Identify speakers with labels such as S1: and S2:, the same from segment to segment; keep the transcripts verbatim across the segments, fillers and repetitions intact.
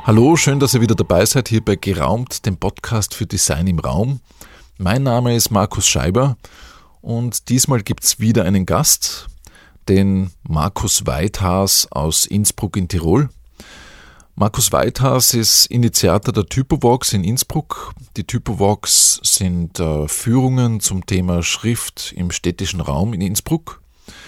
S1: Hallo, schön, dass ihr wieder dabei seid hier bei Geraumt, dem Podcast für Design im Raum. Mein Name ist Markus Scheiber und diesmal gibt es wieder einen Gast, den Markus Weithaas aus Innsbruck in Tirol. Markus Weithaas ist Initiator der Typowalks in Innsbruck. Die Typowalks sind äh, Führungen zum Thema Schrift im städtischen Raum in Innsbruck.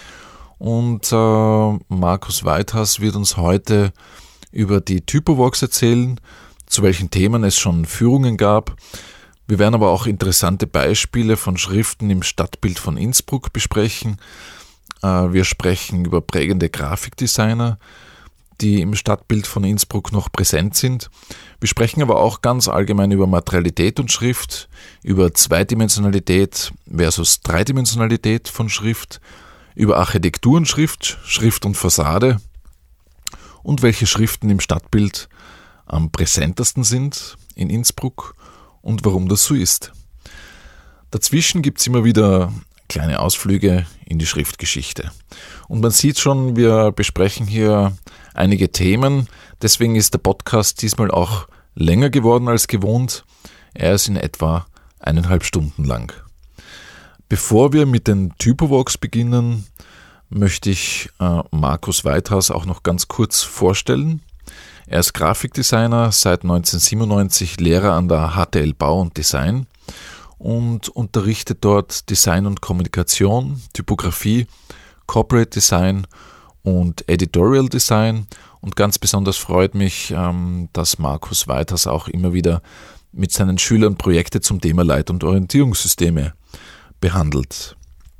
S1: Und äh, Markus Weithaas wird uns heute über die Typowalks erzählen, zu welchen Themen es schon Führungen gab. Wir werden aber auch interessante Beispiele von Schriften im Stadtbild von Innsbruck besprechen. Wir sprechen über prägende Grafikdesigner, die im Stadtbild von Innsbruck noch präsent sind. Wir sprechen aber auch ganz allgemein über Materialität und Schrift, über Zweidimensionalität versus Dreidimensionalität von Schrift, über Architektur und Schrift, Schrift und Fassade, und welche Schriften im Stadtbild am präsentesten sind in Innsbruck und warum das so ist. Dazwischen gibt es immer wieder kleine Ausflüge in die Schriftgeschichte. Und man sieht schon, wir besprechen hier einige Themen, deswegen ist der Podcast diesmal auch länger geworden als gewohnt. Er ist in etwa eineinhalb Stunden lang. Bevor wir mit den Typowalks beginnen, möchte ich äh, Markus Weithaas auch noch ganz kurz vorstellen. Er ist Grafikdesigner, seit neunzehnhundertsiebenundneunzig Lehrer an der H T L Bau und Design und unterrichtet dort Design und Kommunikation, Typografie, Corporate Design und Editorial Design. Und ganz besonders freut mich, ähm, dass Markus Weithaas auch immer wieder mit seinen Schülern Projekte zum Thema Leit- und Orientierungssysteme behandelt.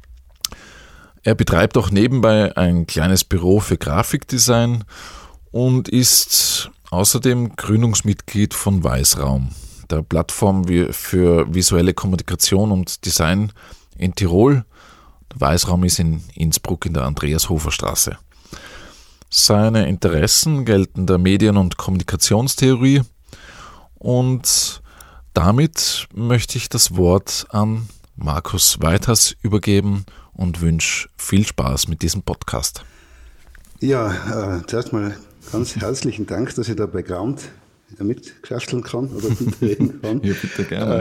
S1: Er betreibt auch nebenbei ein kleines Büro für Grafikdesign und ist außerdem Gründungsmitglied von Weißraum, der Plattform für visuelle Kommunikation und Design in Tirol. Der Weißraum ist in Innsbruck in der Andreas-Hofer-Straße. Seine Interessen gelten der Medien- und Kommunikationstheorie und damit möchte ich das Wort an Markus Weithaas übergeben und wünsche viel Spaß mit diesem Podcast.
S2: Ja, äh, zuerst mal ganz herzlichen Dank, dass ich da bei Geraumt mitschachteln kann oder mitreden kann.
S1: Ja, bitte gerne.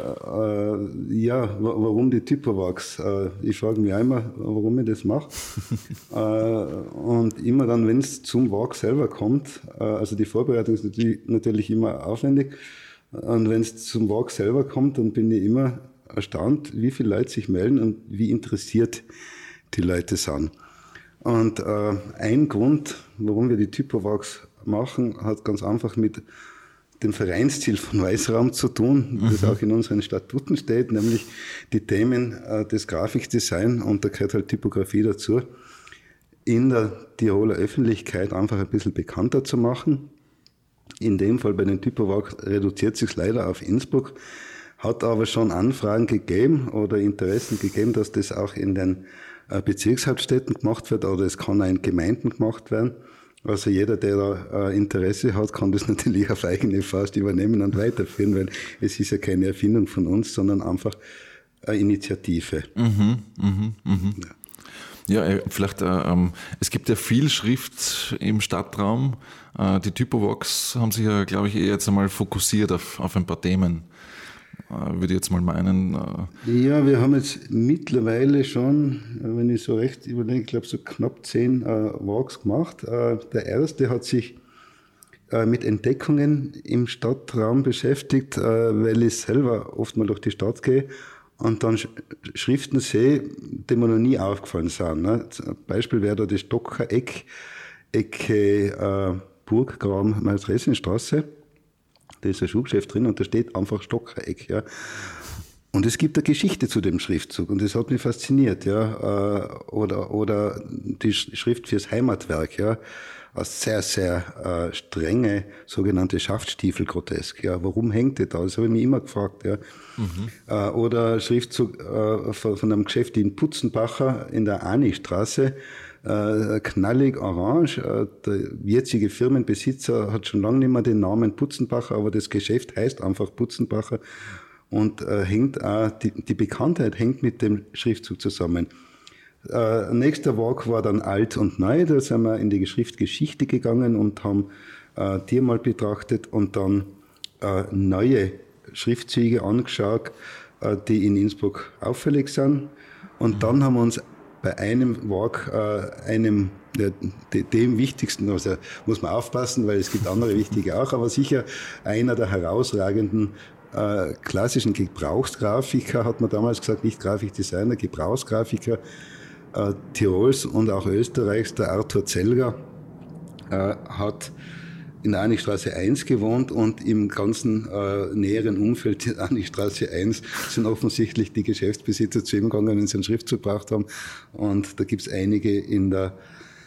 S2: Äh, äh, ja, warum die Typowalks? Äh, ich frage mich einmal, warum ich das mache. äh, und immer dann, wenn es zum Walk selber kommt, äh, also die Vorbereitung ist natürlich, natürlich immer aufwendig, und wenn es zum Walk selber kommt, dann bin ich immer erstaunt, wie viele Leute sich melden und wie interessiert die Leute sind. Und äh, ein Grund, warum wir die Typowalks machen, hat ganz einfach mit dem Vereinsziel von Weißraum zu tun, das mhm. auch in unseren Statuten steht, nämlich die Themen äh, des Grafikdesign, und da gehört halt Typografie dazu, in der Tiroler Öffentlichkeit einfach ein bisschen bekannter zu machen. In dem Fall bei den Typowalks reduziert sich leider auf Innsbruck, hat aber schon Anfragen gegeben oder Interessen gegeben, dass das auch in den Bezirkshauptstädten gemacht wird, oder es kann auch in Gemeinden gemacht werden. Also jeder, der da Interesse hat, kann das natürlich auf eigene Faust übernehmen und weiterführen, weil es ist ja keine Erfindung von uns, sondern einfach eine Initiative.
S1: Mhm, mhm, mhm. Ja. Ja, vielleicht, äh, es gibt ja viel Schrift im Stadtraum. Äh, die Typowalks haben sich ja, glaube ich, eh jetzt einmal fokussiert auf, auf ein paar Themen. Äh, würde ich jetzt mal meinen. Äh
S2: ja, wir haben jetzt mittlerweile schon, wenn ich so recht überlege, ich glaube so knapp zehn äh, Walks gemacht. Äh, der erste hat sich äh, mit Entdeckungen im Stadtraum beschäftigt, äh, weil ich selber oft mal durch die Stadt gehe und dann Schriften sehe, die mir noch nie aufgefallen sind. Ne? Ein Beispiel wäre da das Stockereck, Ecke äh, Burggraben, Mails-Resenstraße. Da ist ein Schuhgeschäft drin und da steht einfach Stockereck. Ja. Und es gibt eine Geschichte zu dem Schriftzug und das hat mich fasziniert. Ja. Oder, oder die Schrift fürs Heimatwerk. Ja. Eine sehr, sehr äh, strenge sogenannte Schaftstiefel-Grotesk. Ja. Warum hängt die da? Das habe ich mich immer gefragt. Ja. Mhm. Äh, oder Schriftzug äh, von, von einem Geschäft in Putzenbacher in der Anistraße. Äh, knallig orange. Äh, der jetzige Firmenbesitzer hat schon lange nicht mehr den Namen Putzenbacher, aber das Geschäft heißt einfach Putzenbacher und äh, hängt auch, die, die Bekanntheit hängt mit dem Schriftzug zusammen. Äh, nächster Walk war dann alt und neu. Da sind wir in die Schriftgeschichte gegangen und haben äh, die mal betrachtet und dann äh, neue Schriftzüge angeschaut, äh, die in Innsbruck auffällig sind. Und mhm. dann haben wir uns bei einem Werk, äh, einem ja, dem wichtigsten, also muss man aufpassen, weil es gibt andere wichtige auch, aber sicher einer der herausragenden äh, klassischen Gebrauchsgrafiker, hat man damals gesagt, nicht Grafikdesigner, Gebrauchsgrafiker äh, Tirols und auch Österreichs, der Arthur Zelger, äh, hat in der Annichstraße eins gewohnt und im ganzen äh, näheren Umfeld der Annichstraße eins sind offensichtlich die Geschäftsbesitzer zu ihm gegangen, wenn sie einen Schriftzug gebraucht haben. Und da gibt es einige in der,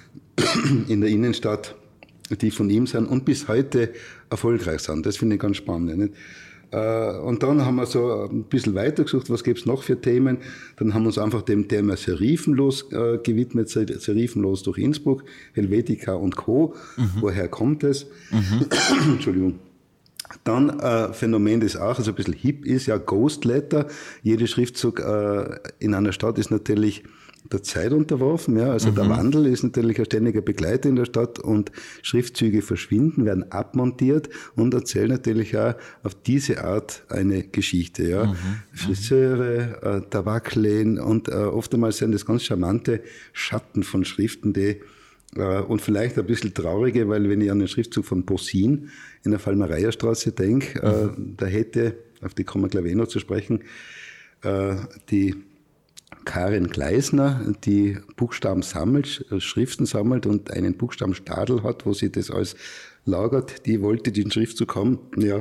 S2: in der Innenstadt, die von ihm sind und bis heute erfolgreich sind. Das finde ich ganz spannend. Nicht? Und dann haben wir so ein bisschen weitergesucht, was gibt's noch für Themen. Dann haben wir uns einfach dem Thema Serifenlos äh, gewidmet, Serifenlos durch Innsbruck, Helvetica und Co. Mhm. Woher kommt es? Mhm. Entschuldigung. Dann äh, Phänomen, das auch so ein bisschen hip ist, ja Ghost Letter. Jeder Schriftzug äh, in einer Stadt ist natürlich der Zeit unterworfen, ja, also mhm. der Wandel ist natürlich ein ständiger Begleiter in der Stadt und Schriftzüge verschwinden, werden abmontiert und erzählen natürlich auch auf diese Art eine Geschichte, ja. Mhm. Friseure, äh, Tabakläden und äh, oftmals sind das ganz charmante Schatten von Schriften, die äh, und vielleicht ein bisschen traurige, weil wenn ich an den Schriftzug von Bossin in der Falmereierstraße denke, mhm. äh, da hätte, auf die kommen wir glaube ich noch zu sprechen, äh, die Karin Gleisner, die Buchstaben sammelt, Schriften sammelt und einen Buchstabenstadel hat, wo sie das alles lagert, die wollte den Schriftzug haben, ja,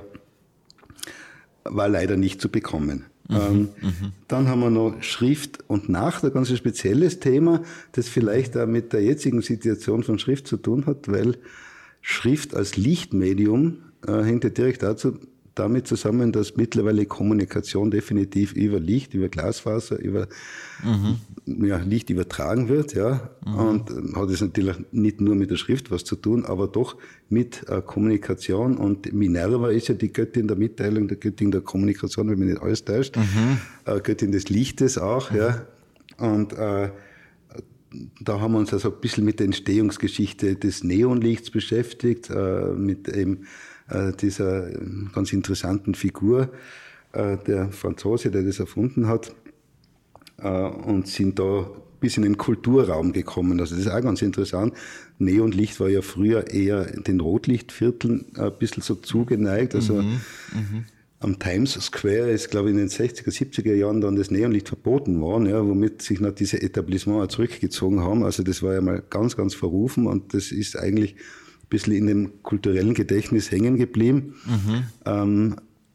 S2: war leider nicht zu bekommen. Mhm, ähm, mhm. Dann haben wir noch Schrift und Nacht, ein ganz spezielles Thema, das vielleicht auch mit der jetzigen Situation von Schrift zu tun hat, weil Schrift als Lichtmedium äh, hängt ja direkt dazu, damit zusammen, dass mittlerweile Kommunikation definitiv über Licht, über Glasfaser, über mhm. ja, Licht übertragen wird, ja. Mhm. Und äh, hat es natürlich nicht nur mit der Schrift was zu tun, aber doch mit äh, Kommunikation. Und Minerva ist ja die Göttin der Mitteilung, der Göttin der Kommunikation, wenn man nicht alles täuscht, mhm. äh, Göttin des Lichtes auch, mhm. ja. Und äh, da haben wir uns also ein bisschen mit der Entstehungsgeschichte des Neonlichts beschäftigt, äh, mit eben dieser ganz interessanten Figur, der Franzose, der das erfunden hat, und sind da bis in den Kulturraum gekommen. Also das ist auch ganz interessant. Neonlicht war ja früher eher den Rotlichtvierteln ein bisschen so zugeneigt. Also mhm, mh. Am Times Square ist, glaube ich, in den sechziger, siebziger Jahren dann das Neonlicht verboten worden, ja, womit sich noch diese Etablissements zurückgezogen haben. Also das war ja mal ganz, ganz verrufen und das ist eigentlich bisschen in dem kulturellen Gedächtnis hängen geblieben. Mhm. Ähm,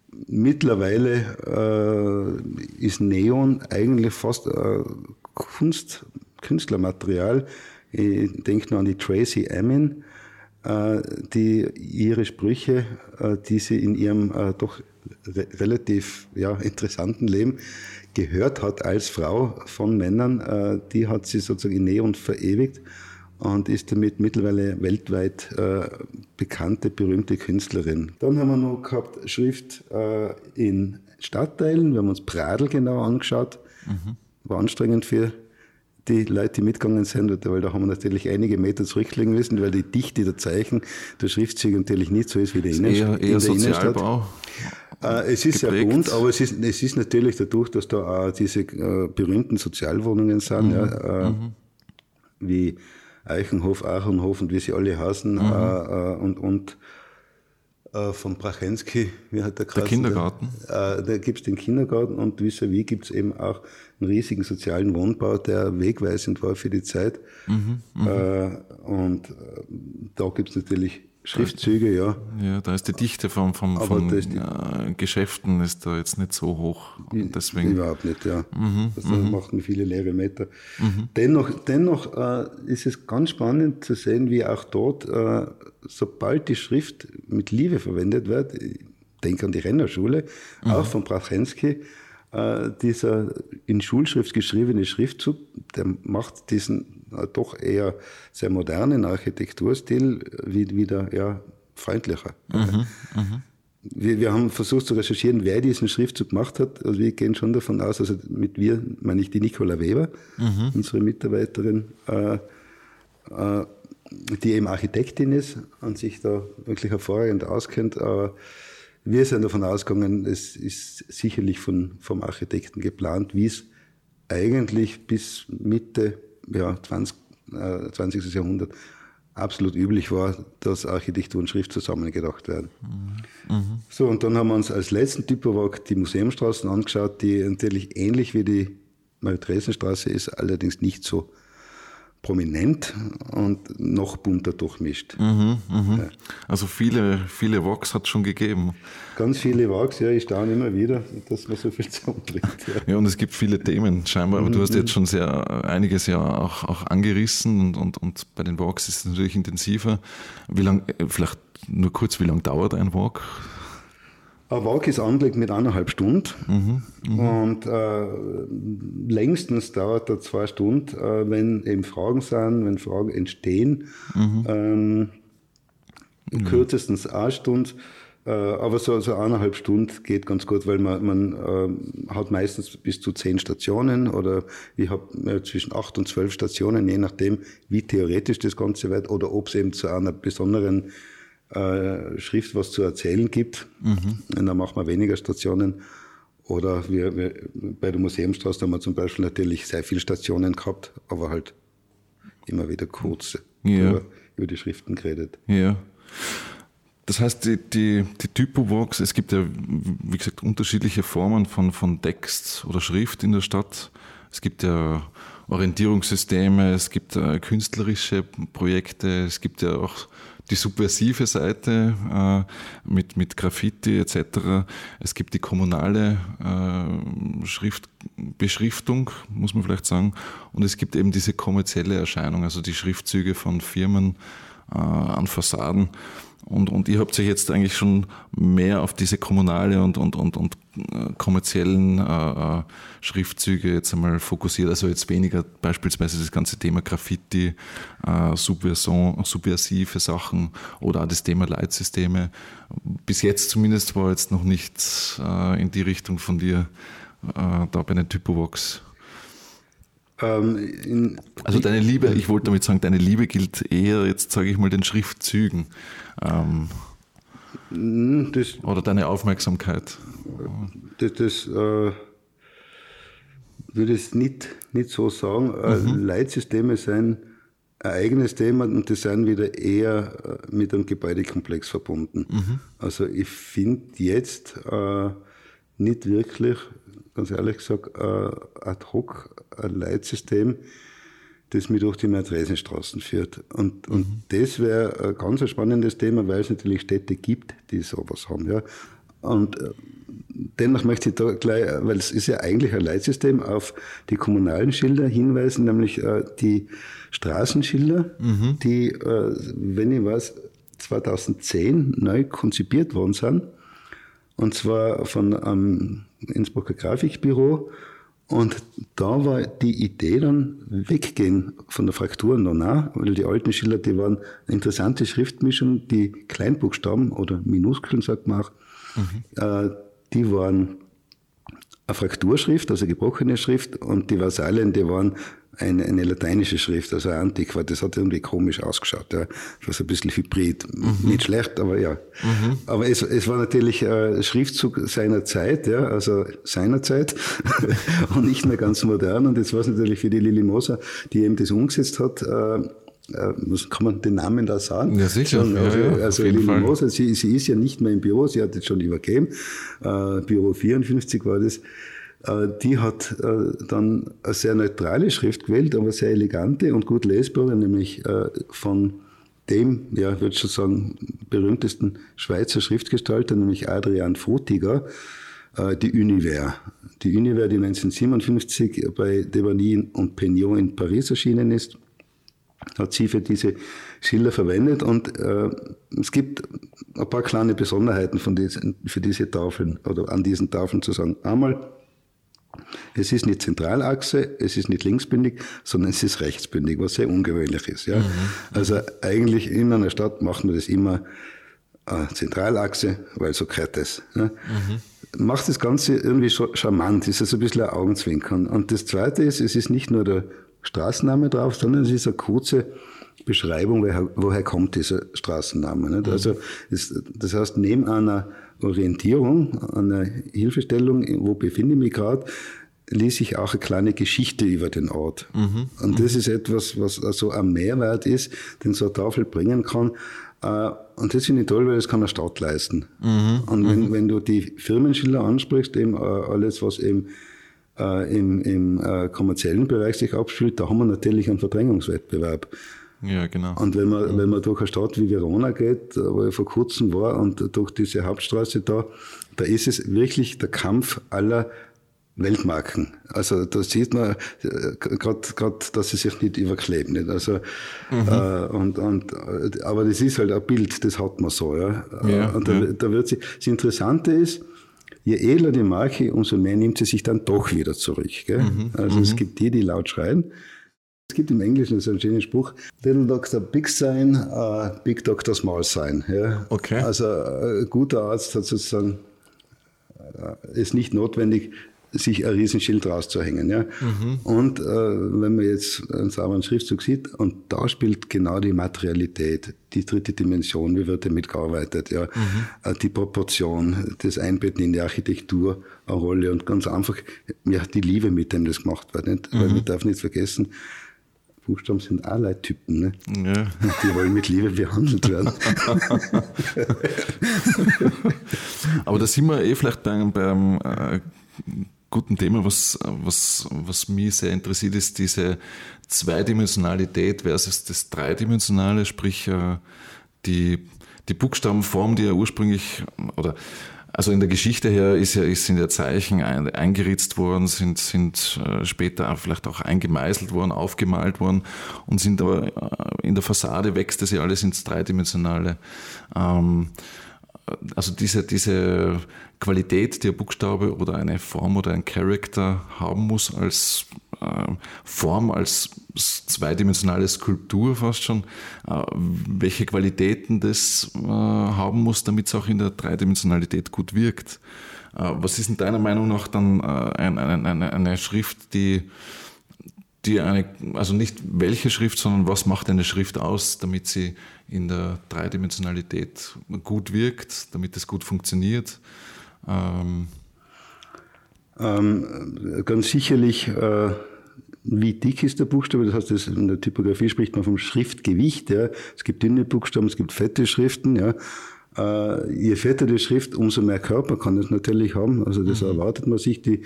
S2: mittlerweile äh, ist Neon eigentlich fast äh, Kunst, Künstlermaterial. Ich denke nur an die Tracy Emin, äh, die ihre Sprüche, äh, die sie in ihrem äh, doch re- relativ ja, interessanten Leben gehört hat als Frau von Männern, äh, die hat sie sozusagen in Neon verewigt und ist damit mittlerweile weltweit äh, bekannte, berühmte Künstlerin. Dann haben wir noch gehabt Schrift äh, in Stadtteilen. Wir haben uns Pradl genau angeschaut. Mhm. War anstrengend für die Leute, die mitgegangen sind, weil da haben wir natürlich einige Meter zurücklegen müssen, weil die Dichte der Zeichen der Schriftzüge natürlich nicht so ist wie die Innenstadt.
S1: Eher, eher Sozialbau.
S2: Äh, es ist geprägt. Sehr bunt, aber es ist, es ist natürlich dadurch, dass da auch diese äh, berühmten Sozialwohnungen sind, mhm. ja, äh, mhm. wie Eichenhof, Achenhof und wie sie alle heißen, mhm. äh, und, und äh, von Brachensky, wie hat der
S1: Der Kindergarten.
S2: Da, äh, da gibt es den Kindergarten und vis-à-vis gibt es eben auch einen riesigen sozialen Wohnbau, der wegweisend war für die Zeit. Mhm, äh, und äh, da gibt es natürlich Schriftzüge, ja.
S1: Ja, da ist die Dichte von, von, von äh, Geschäften ist da jetzt nicht so hoch. Und deswegen
S2: überhaupt nicht, ja.
S1: Mhm,
S2: also da
S1: mhm.
S2: machten viele leere Meter.
S1: Mhm.
S2: Dennoch, dennoch äh, ist es ganz spannend zu sehen, wie auch dort, äh, sobald die Schrift mit Liebe verwendet wird, ich denke an die Rennerschule, mhm. auch von Brachensky, äh, dieser in Schulschrift geschriebene Schriftzug, der macht diesen äh, doch eher sehr modernen Architekturstil wieder ja, freundlicher.
S1: Mhm, mh.
S2: Wir, wir haben versucht zu recherchieren, wer diesen Schriftzug gemacht hat. Also wir gehen schon davon aus, also mit wir meine ich die Nicola Weber, mhm. unsere Mitarbeiterin, äh, äh, die eben Architektin ist und sich da wirklich hervorragend auskennt. Aber wir sind davon ausgegangen, es ist sicherlich von, vom Architekten geplant, wie es eigentlich bis Mitte ja, zwanzig, äh, zwanzigsten Jahrhundert absolut üblich war, dass Architektur und Schrift zusammengedacht werden. Mhm. So, und dann haben wir uns als letzten Typowag die Museumstraßen angeschaut, die natürlich ähnlich wie die Marie-Theresen-Straße ist, allerdings nicht so prominent und noch bunter durchmischt.
S1: Mhm, mh. Ja. Also viele, viele Walks hat es schon gegeben.
S2: Ganz viele Walks, ja, ich staune immer wieder, dass man so viel zusammenbringt. Ja.
S1: Ja, und es gibt viele Themen scheinbar, aber mhm. du hast jetzt schon sehr einiges ja auch, auch angerissen und, und, und bei den Walks ist es natürlich intensiver. Wie lang, vielleicht nur kurz, wie lange dauert ein Walk?
S2: Ein Walk ist angelegt mit eineinhalb Stunden mhm, mh. und äh, längstens dauert er zwei Stunden, äh, wenn eben Fragen sind, wenn Fragen entstehen. Mhm. Ähm, mhm. Kürzestens eine Stunde, äh, aber so, so eineinhalb Stunden geht ganz gut, weil man, man äh, hat meistens bis zu zehn Stationen oder ich habe äh, zwischen acht und zwölf Stationen, je nachdem, wie theoretisch das Ganze wird oder ob es eben zu einer besonderen Schrift was zu erzählen gibt. Mhm. Und dann machen wir weniger Stationen. Oder wir, wir bei der Museumstraße haben wir zum Beispiel natürlich sehr viele Stationen gehabt, aber halt immer wieder kurz
S1: ja.
S2: über, über die Schriften geredet.
S1: Ja. Das heißt, die, die, die Typo-Walks, es gibt ja, wie gesagt, unterschiedliche Formen von, von Text oder Schrift in der Stadt. Es gibt ja Orientierungssysteme, es gibt äh, künstlerische Projekte, es gibt ja auch die subversive Seite äh, mit, mit Graffiti et cetera. Es gibt die kommunale äh, Schrift, Beschriftung, muss man vielleicht sagen. Und es gibt eben diese kommerzielle Erscheinung, also die Schriftzüge von Firmen äh, an Fassaden. Und, und ihr habt euch jetzt eigentlich schon mehr auf diese kommunale und, und, und, und kommerziellen äh, Schriftzüge jetzt einmal fokussiert. Also jetzt weniger beispielsweise das ganze Thema Graffiti, äh, Subversion, subversive Sachen oder auch das Thema Leitsysteme. Bis jetzt zumindest war jetzt noch nicht äh, in die Richtung von dir äh, da bei den Typovox.
S2: In,
S1: also deine Liebe, ich wollte damit sagen, deine Liebe gilt eher, jetzt sage ich mal, den Schriftzügen. Ähm, das, oder deine Aufmerksamkeit.
S2: Das, das äh, würde ich nicht, nicht so sagen. Mhm. Leitsysteme sind ein eigenes Thema und das sind wieder eher mit einem Gebäudekomplex verbunden. Mhm. Also ich finde jetzt äh, nicht wirklich, ganz ehrlich gesagt, äh, ad hoc ein Leitsystem, das mich durch die Marie-Theresen-Straßen führt. Und, mhm. und das wäre ein ganz spannendes Thema, weil es natürlich Städte gibt, die sowas haben. Ja. Und äh, dennoch möchte ich da gleich, weil es ist ja eigentlich ein Leitsystem, auf die kommunalen Schilder hinweisen, nämlich äh, die Straßenschilder, mhm. die, äh, wenn ich weiß, zweitausendzehn neu konzipiert worden sind. Und zwar von einem Innsbrucker Grafikbüro. Und da war die Idee dann weggehen von der Fraktur Nona, weil die alten Schilder, die waren eine interessante Schriftmischung, die Kleinbuchstaben oder Minuskeln, sagt man auch, mhm. äh, die waren eine Frakturschrift, also gebrochene Schrift, und die Vasallen, die waren eine, eine lateinische Schrift, also Antiqua. Das hat irgendwie komisch ausgeschaut. Ja. Das war so ein bisschen hybrid. Mhm. Nicht schlecht, aber ja. Mhm. Aber es, es war natürlich ein Schriftzug seiner Zeit, ja, also seiner Zeit und nicht mehr ganz modern. Und jetzt war es natürlich für die Lili Moser, die eben das umgesetzt hat, äh, kann man den Namen da sagen?
S1: Ja, sicher.
S2: Schon, also
S1: ja, ja,
S2: also Lili Moser, sie, sie ist ja nicht mehr im Büro, sie hat jetzt schon übergeben. Äh, Büro vierundfünfzig war das. Die hat dann eine sehr neutrale Schrift gewählt, aber sehr elegante und gut lesbare, nämlich von dem, ja, ich würde schon sagen, berühmtesten Schweizer Schriftgestalter, nämlich Adrian Frutiger, die Univers. Die Univers, die neunzehnhundertsiebenundfünfzig bei Devanny und Peignot in Paris erschienen ist, hat sie für diese Schilder verwendet, und äh, es gibt ein paar kleine Besonderheiten von diesen, für diese Tafeln oder an diesen Tafeln zu sagen. Einmal, es ist nicht Zentralachse, es ist nicht linksbündig, sondern es ist rechtsbündig, was sehr ungewöhnlich ist. Ja? Mhm. Also eigentlich in einer Stadt macht man das immer äh, Zentralachse, weil so gehört es. Ja? Mhm. Macht das Ganze irgendwie charmant, ist also ein bisschen ein Augenzwinkern. Und das Zweite ist, es ist nicht nur der Straßenname drauf, sondern es ist eine kurze Beschreibung, woher, woher kommt dieser Straßenname. Nicht? Mhm. Also das, das heißt, neben einer Orientierung, einer Hilfestellung, wo befinde ich mich gerade, ließ ich auch eine kleine Geschichte über den Ort. Mhm. Und das ist etwas, was also ein Mehrwert ist, den so eine Tafel bringen kann. Und das finde ich toll, weil das kann eine Stadt leisten. Mhm. Und wenn, mhm. wenn du die Firmenschilder ansprichst, eben alles, was eben äh, im, im äh, kommerziellen Bereich sich abspielt, da haben wir natürlich einen Verdrängungswettbewerb.
S1: Ja, genau.
S2: Und wenn man, mhm. wenn man durch eine Stadt wie Verona geht, wo ich vor kurzem war, und durch diese Hauptstraße da, da ist es wirklich der Kampf aller Weltmarken. Also da sieht man gerade, dass sie sich nicht überkleben. Nicht? Also, mhm. äh, und, und, aber das ist halt ein Bild, das hat man so. Ja? Ja, und da, ja. da wird sie, das Interessante ist, je edler die Marke, umso mehr nimmt sie sich dann doch wieder zurück. Gell? Mhm. Also mhm. es gibt die, die laut schreien. Es gibt im Englischen so einen schönen Spruch, Little Doctor Big Sign, uh, Big Doctor Small Sign. Ja? Okay. Also ein guter Arzt hat sozusagen, äh, ist nicht notwendig, sich ein Riesenschild rauszuhängen. Ja? Mhm. Und äh, wenn man jetzt einen sauberen Schriftzug sieht, und da spielt genau die Materialität, die dritte Dimension, wie wird damit gearbeitet, ja? Mhm. Äh, die Proportion, das Einbetten in die Architektur eine Rolle und ganz einfach ja, die Liebe, mit dem das gemacht wird. Nicht? Mhm. Weil man darf nicht vergessen, Buchstaben sind auch Leittypen, ne? Ja. Die wollen mit Liebe behandelt werden.
S1: Aber da sind wir eh vielleicht beim, beim äh, guten Thema, was, was, was mich sehr interessiert, ist diese Zweidimensionalität versus das Dreidimensionale, sprich äh, die, die Buchstabenform, die ja ursprünglich, oder also in der Geschichte her ist ja, sind ja Zeichen ein, eingeritzt worden, sind, sind äh, später vielleicht auch eingemeißelt worden, aufgemalt worden und sind aber äh, in der Fassade wächst das ja alles ins Dreidimensionale. Ähm, also diese, diese Qualität, die ein Buchstabe oder eine Form oder ein Charakter haben muss als äh, Form, als zweidimensionale Skulptur fast schon, äh, welche Qualitäten das äh, haben muss, damit es auch in der Dreidimensionalität gut wirkt. Äh, was ist in deiner Meinung nach dann äh, ein, ein, eine, eine Schrift, die die eine, also nicht welche Schrift, sondern was macht eine Schrift aus, damit sie in der Dreidimensionalität gut wirkt, damit es gut funktioniert? Ähm.
S2: Ähm, ganz sicherlich, äh, wie dick ist der Buchstabe? Das heißt, das, in der Typografie spricht man vom Schriftgewicht. Ja. Es gibt dünne Buchstaben, es gibt fette Schriften. Ja. Äh, je fetter die Schrift, umso mehr Körper kann es natürlich haben. Also das mhm. erwartet man sich. Die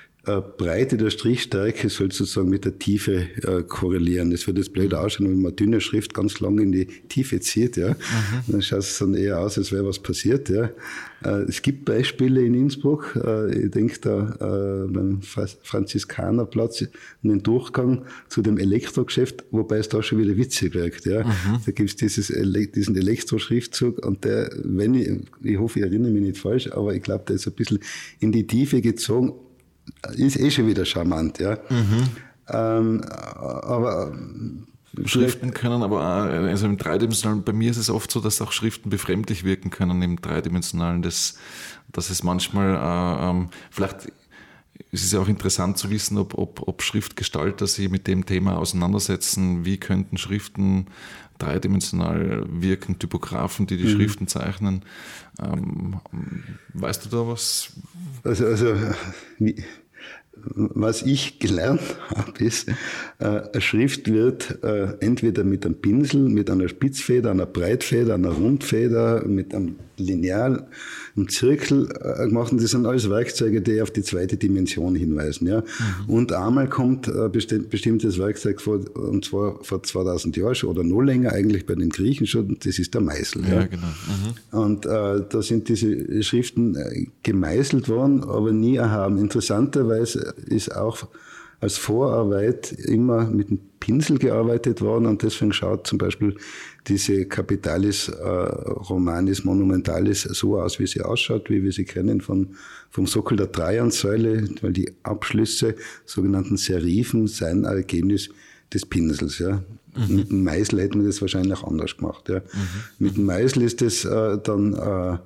S2: Breite der Strichstärke soll sozusagen mit der Tiefe äh, korrelieren. Das wird jetzt blöd ausschauen, wenn man dünne Schrift ganz lang in die Tiefe zieht. Ja. Mhm. Dann schaut es dann eher aus, als wäre was passiert. Ja. Äh, es gibt Beispiele in Innsbruck. Äh, ich denke da äh, beim Franziskanerplatz in den Durchgang zu dem Elektrogeschäft, wobei es da schon wieder witzig wirkt. Ja. Mhm. Da gibt es dieses, diesen Elektroschriftzug und der, wenn ich, ich hoffe, ich erinnere mich nicht falsch, aber ich glaube, der ist ein bisschen in die Tiefe gezogen. Ist eh schon wieder charmant, ja. Mhm. Ähm, aber
S1: Schriften können aber auch, also im Dreidimensionalen, bei mir ist es oft so, dass auch Schriften befremdlich wirken können im Dreidimensionalen, dass, dass es manchmal, äh, ähm, vielleicht es ist ja auch interessant zu wissen, ob, ob, ob Schriftgestalter sich mit dem Thema auseinandersetzen, wie könnten Schriften dreidimensional wirken, Typografen, die die mhm. Schriften zeichnen. Ähm, weißt du da was?
S2: Also, also wie, was ich gelernt habe, ist, äh, eine Schrift wird äh, entweder mit einem Pinsel, mit einer Spitzfeder, einer Breitfeder, einer Rundfeder, mit einem Lineal, einem Zirkel äh, gemacht. Und das sind alles Werkzeuge, die auf die zweite Dimension hinweisen. Ja? Mhm. Und einmal kommt ein besti- bestimmtes Werkzeug vor, und zwar vor zweitausend Jahren schon oder noch länger, eigentlich bei den Griechen schon, das ist der Meißel. Ja, ja? Genau. Mhm. Und äh, da sind diese Schriften äh, gemeißelt worden, aber nie erhaben. Interessanterweise ist auch als Vorarbeit immer mit dem Pinsel gearbeitet worden und deswegen schaut zum Beispiel diese Capitalis äh, Romanis Monumentalis so aus, wie sie ausschaut, wie wir sie kennen von, vom Sockel der Trajansäule, weil die Abschlüsse, sogenannten Serifen, seien ein Ergebnis des Pinsels. Ja. Mhm. Mit dem Meißel hätten wir das wahrscheinlich anders gemacht. Ja. Mhm. Mit dem Meißel ist das äh, dann äh,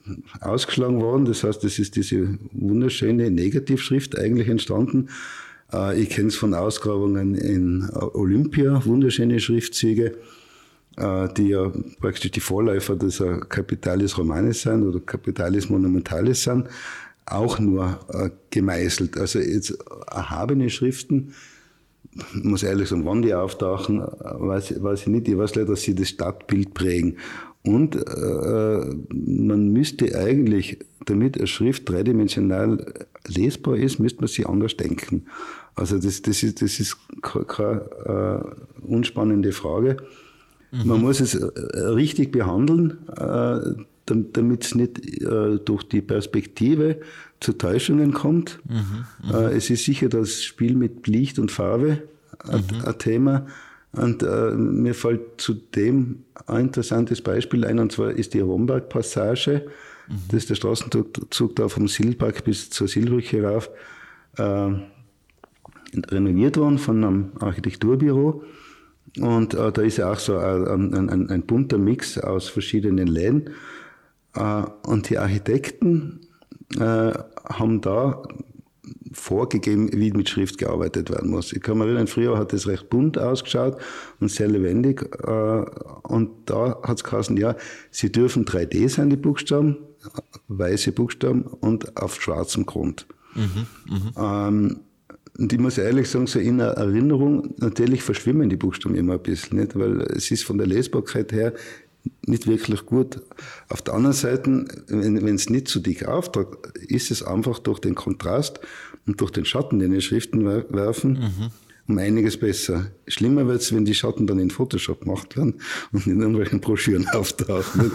S2: ausgeschlagen worden. Das heißt, das ist diese wunderschöne Negativschrift eigentlich entstanden. Ich kenne es von Ausgrabungen in Olympia, wunderschöne Schriftzüge, die ja praktisch die Vorläufer des Capitalis Romanis sind oder Capitalis Monumentalis sind, auch nur gemeißelt. Also jetzt erhabene Schriften, muss ehrlich sagen, wann die auftauchen, weiß, weiß ich nicht. Ich weiß leider, dass sie das Stadtbild prägen. Und äh, man müsste eigentlich, damit eine Schrift dreidimensional lesbar ist, müsste man sie anders denken. Also das, das ist, das ist keine äh, unspannende Frage. Mhm. Man muss es richtig behandeln, äh, damit es nicht äh, durch die Perspektive zu Täuschungen kommt. Mhm, äh, es ist sicher das Spiel mit Licht und Farbe ein, mhm. ein Thema. Und äh, mir fällt zudem ein interessantes Beispiel ein, und zwar ist die Romberg-Passage. Mhm. Das ist der Straßenzug da vom Silberg bis zur Silbrücke rauf, äh, renoviert worden von einem Architekturbüro. Und äh, da ist ja auch so ein, ein, ein, ein bunter Mix aus verschiedenen Läden. Äh, und die Architekten äh, haben da vorgegeben, wie mit Schrift gearbeitet werden muss. Ich kann mich erinnern, früher hat es recht bunt ausgeschaut und sehr lebendig. Äh, und da hat es geheißen, ja, sie dürfen drei D sein, die Buchstaben, weiße Buchstaben und auf schwarzem Grund. Mhm, mh. ähm, Und ich muss ehrlich sagen, so in der Erinnerung, natürlich verschwimmen die Buchstaben immer ein bisschen, nicht? Weil es ist von der Lesbarkeit her nicht wirklich gut. Auf der anderen Seite, wenn, wenn es nicht zu dick auftragt, ist es einfach durch den Kontrast und durch den Schatten, den die Schriften werfen, mhm. um einiges besser. Schlimmer wird es, wenn die Schatten dann in Photoshop gemacht werden und in irgendwelchen Broschüren auftauchen.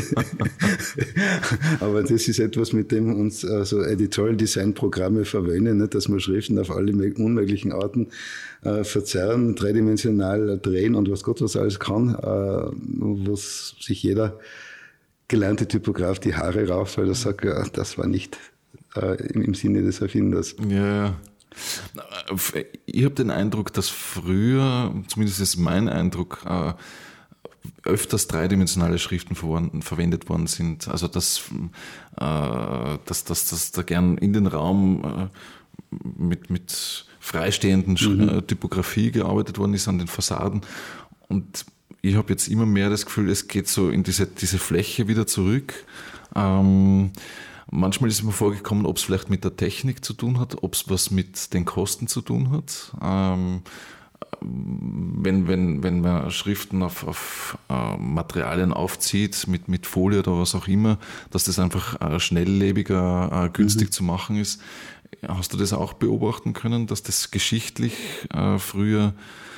S2: Aber das ist etwas, mit dem uns also Editorial Design Programme verwöhnen, nicht? Dass wir Schriften auf alle unmöglichen Arten äh, verzerren, dreidimensional drehen und was Gott was alles kann, äh, was sich jeder gelernte Typograf die Haare rauft, weil er sagt, ja, das war nicht äh, im, im Sinne des Erfinders.
S1: Ja, ich habe den Eindruck, dass früher, zumindest ist mein Eindruck, äh, öfters dreidimensionale Schriften verwendet worden sind. Also dass, äh, dass, dass, dass da gern in den Raum äh, mit, mit freistehenden mhm. Typografie gearbeitet worden ist an den Fassaden. Und ich habe jetzt immer mehr das Gefühl, es geht so in diese, diese Fläche wieder zurück. Ähm, manchmal ist es mir vorgekommen, ob es vielleicht mit der Technik zu tun hat, ob es was mit den Kosten zu tun hat. Ähm, wenn, wenn, wenn man Schriften auf, auf äh, Materialien aufzieht, mit, mit Folie oder was auch immer, dass das einfach äh, schnelllebiger, äh, günstig mhm. zu machen ist. Hast du das auch beobachten können, dass das geschichtlich äh, früher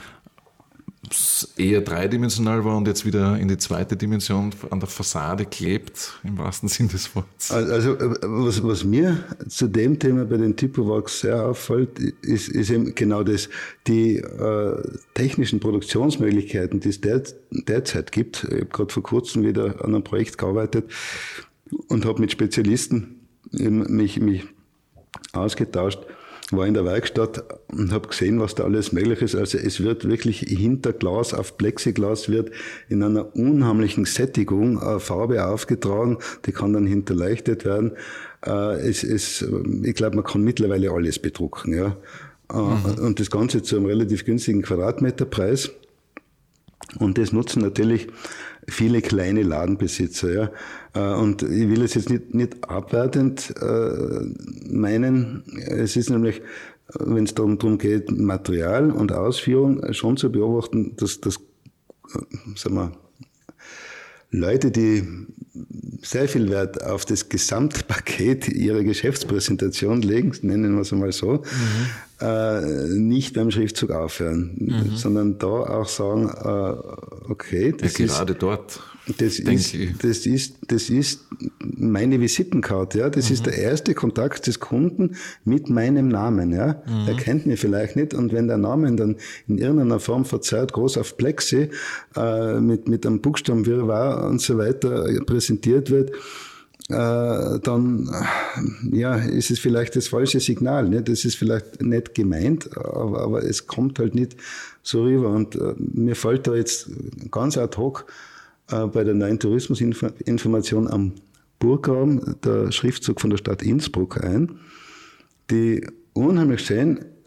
S1: eher dreidimensional war und jetzt wieder in die zweite Dimension an der Fassade klebt, im wahrsten Sinn des Wortes?
S2: Also was, was mir zu dem Thema bei den Typoworks sehr auffällt, ist, ist eben genau das, die äh, technischen Produktionsmöglichkeiten, die es der, derzeit gibt. Ich habe gerade vor kurzem wieder an einem Projekt gearbeitet und habe mit Spezialisten mich, mich ausgetauscht, war in der Werkstatt und habe gesehen, was da alles möglich ist. Also es wird wirklich hinter Glas auf Plexiglas wird in einer unheimlichen Sättigung äh, Farbe aufgetragen, die kann dann hinterleuchtet werden. Äh, es, es, ich glaube, man kann mittlerweile alles bedrucken. Ja. Äh, mhm. Und das Ganze zu einem relativ günstigen Quadratmeterpreis. Und das nutzen natürlich viele kleine Ladenbesitzer, ja. Und ich will es jetzt nicht, nicht abwertend äh, meinen. Es ist nämlich, wenn es darum, darum geht, Material und Ausführung schon zu beobachten, dass, dass sagen wir, Leute, die sehr viel Wert auf das Gesamtpaket ihrer Geschäftspräsentation legen, nennen wir es einmal so, mhm. äh, nicht beim Schriftzug aufhören, mhm. sondern da auch sagen, äh, okay, das
S1: ja,
S2: ist...
S1: gerade dort,
S2: das ist, das ist, das ist meine Visitenkarte, ja. Das mhm. ist der erste Kontakt des Kunden mit meinem Namen, ja. Mhm. Er kennt mich vielleicht nicht und wenn der Name dann in irgendeiner Form verzerrt, groß auf Plexi, äh, mit, mit einem Buchstabenwirrwarr und so weiter präsentiert wird, äh, dann, ja, ist es vielleicht das falsche Signal, ne? Das ist vielleicht nicht gemeint, aber, aber es kommt halt nicht so rüber und äh, mir fällt da jetzt ganz ad hoc bei der neuen Tourismusinformation am Burggraben der Schriftzug von der Stadt Innsbruck ein, die unheimlich schön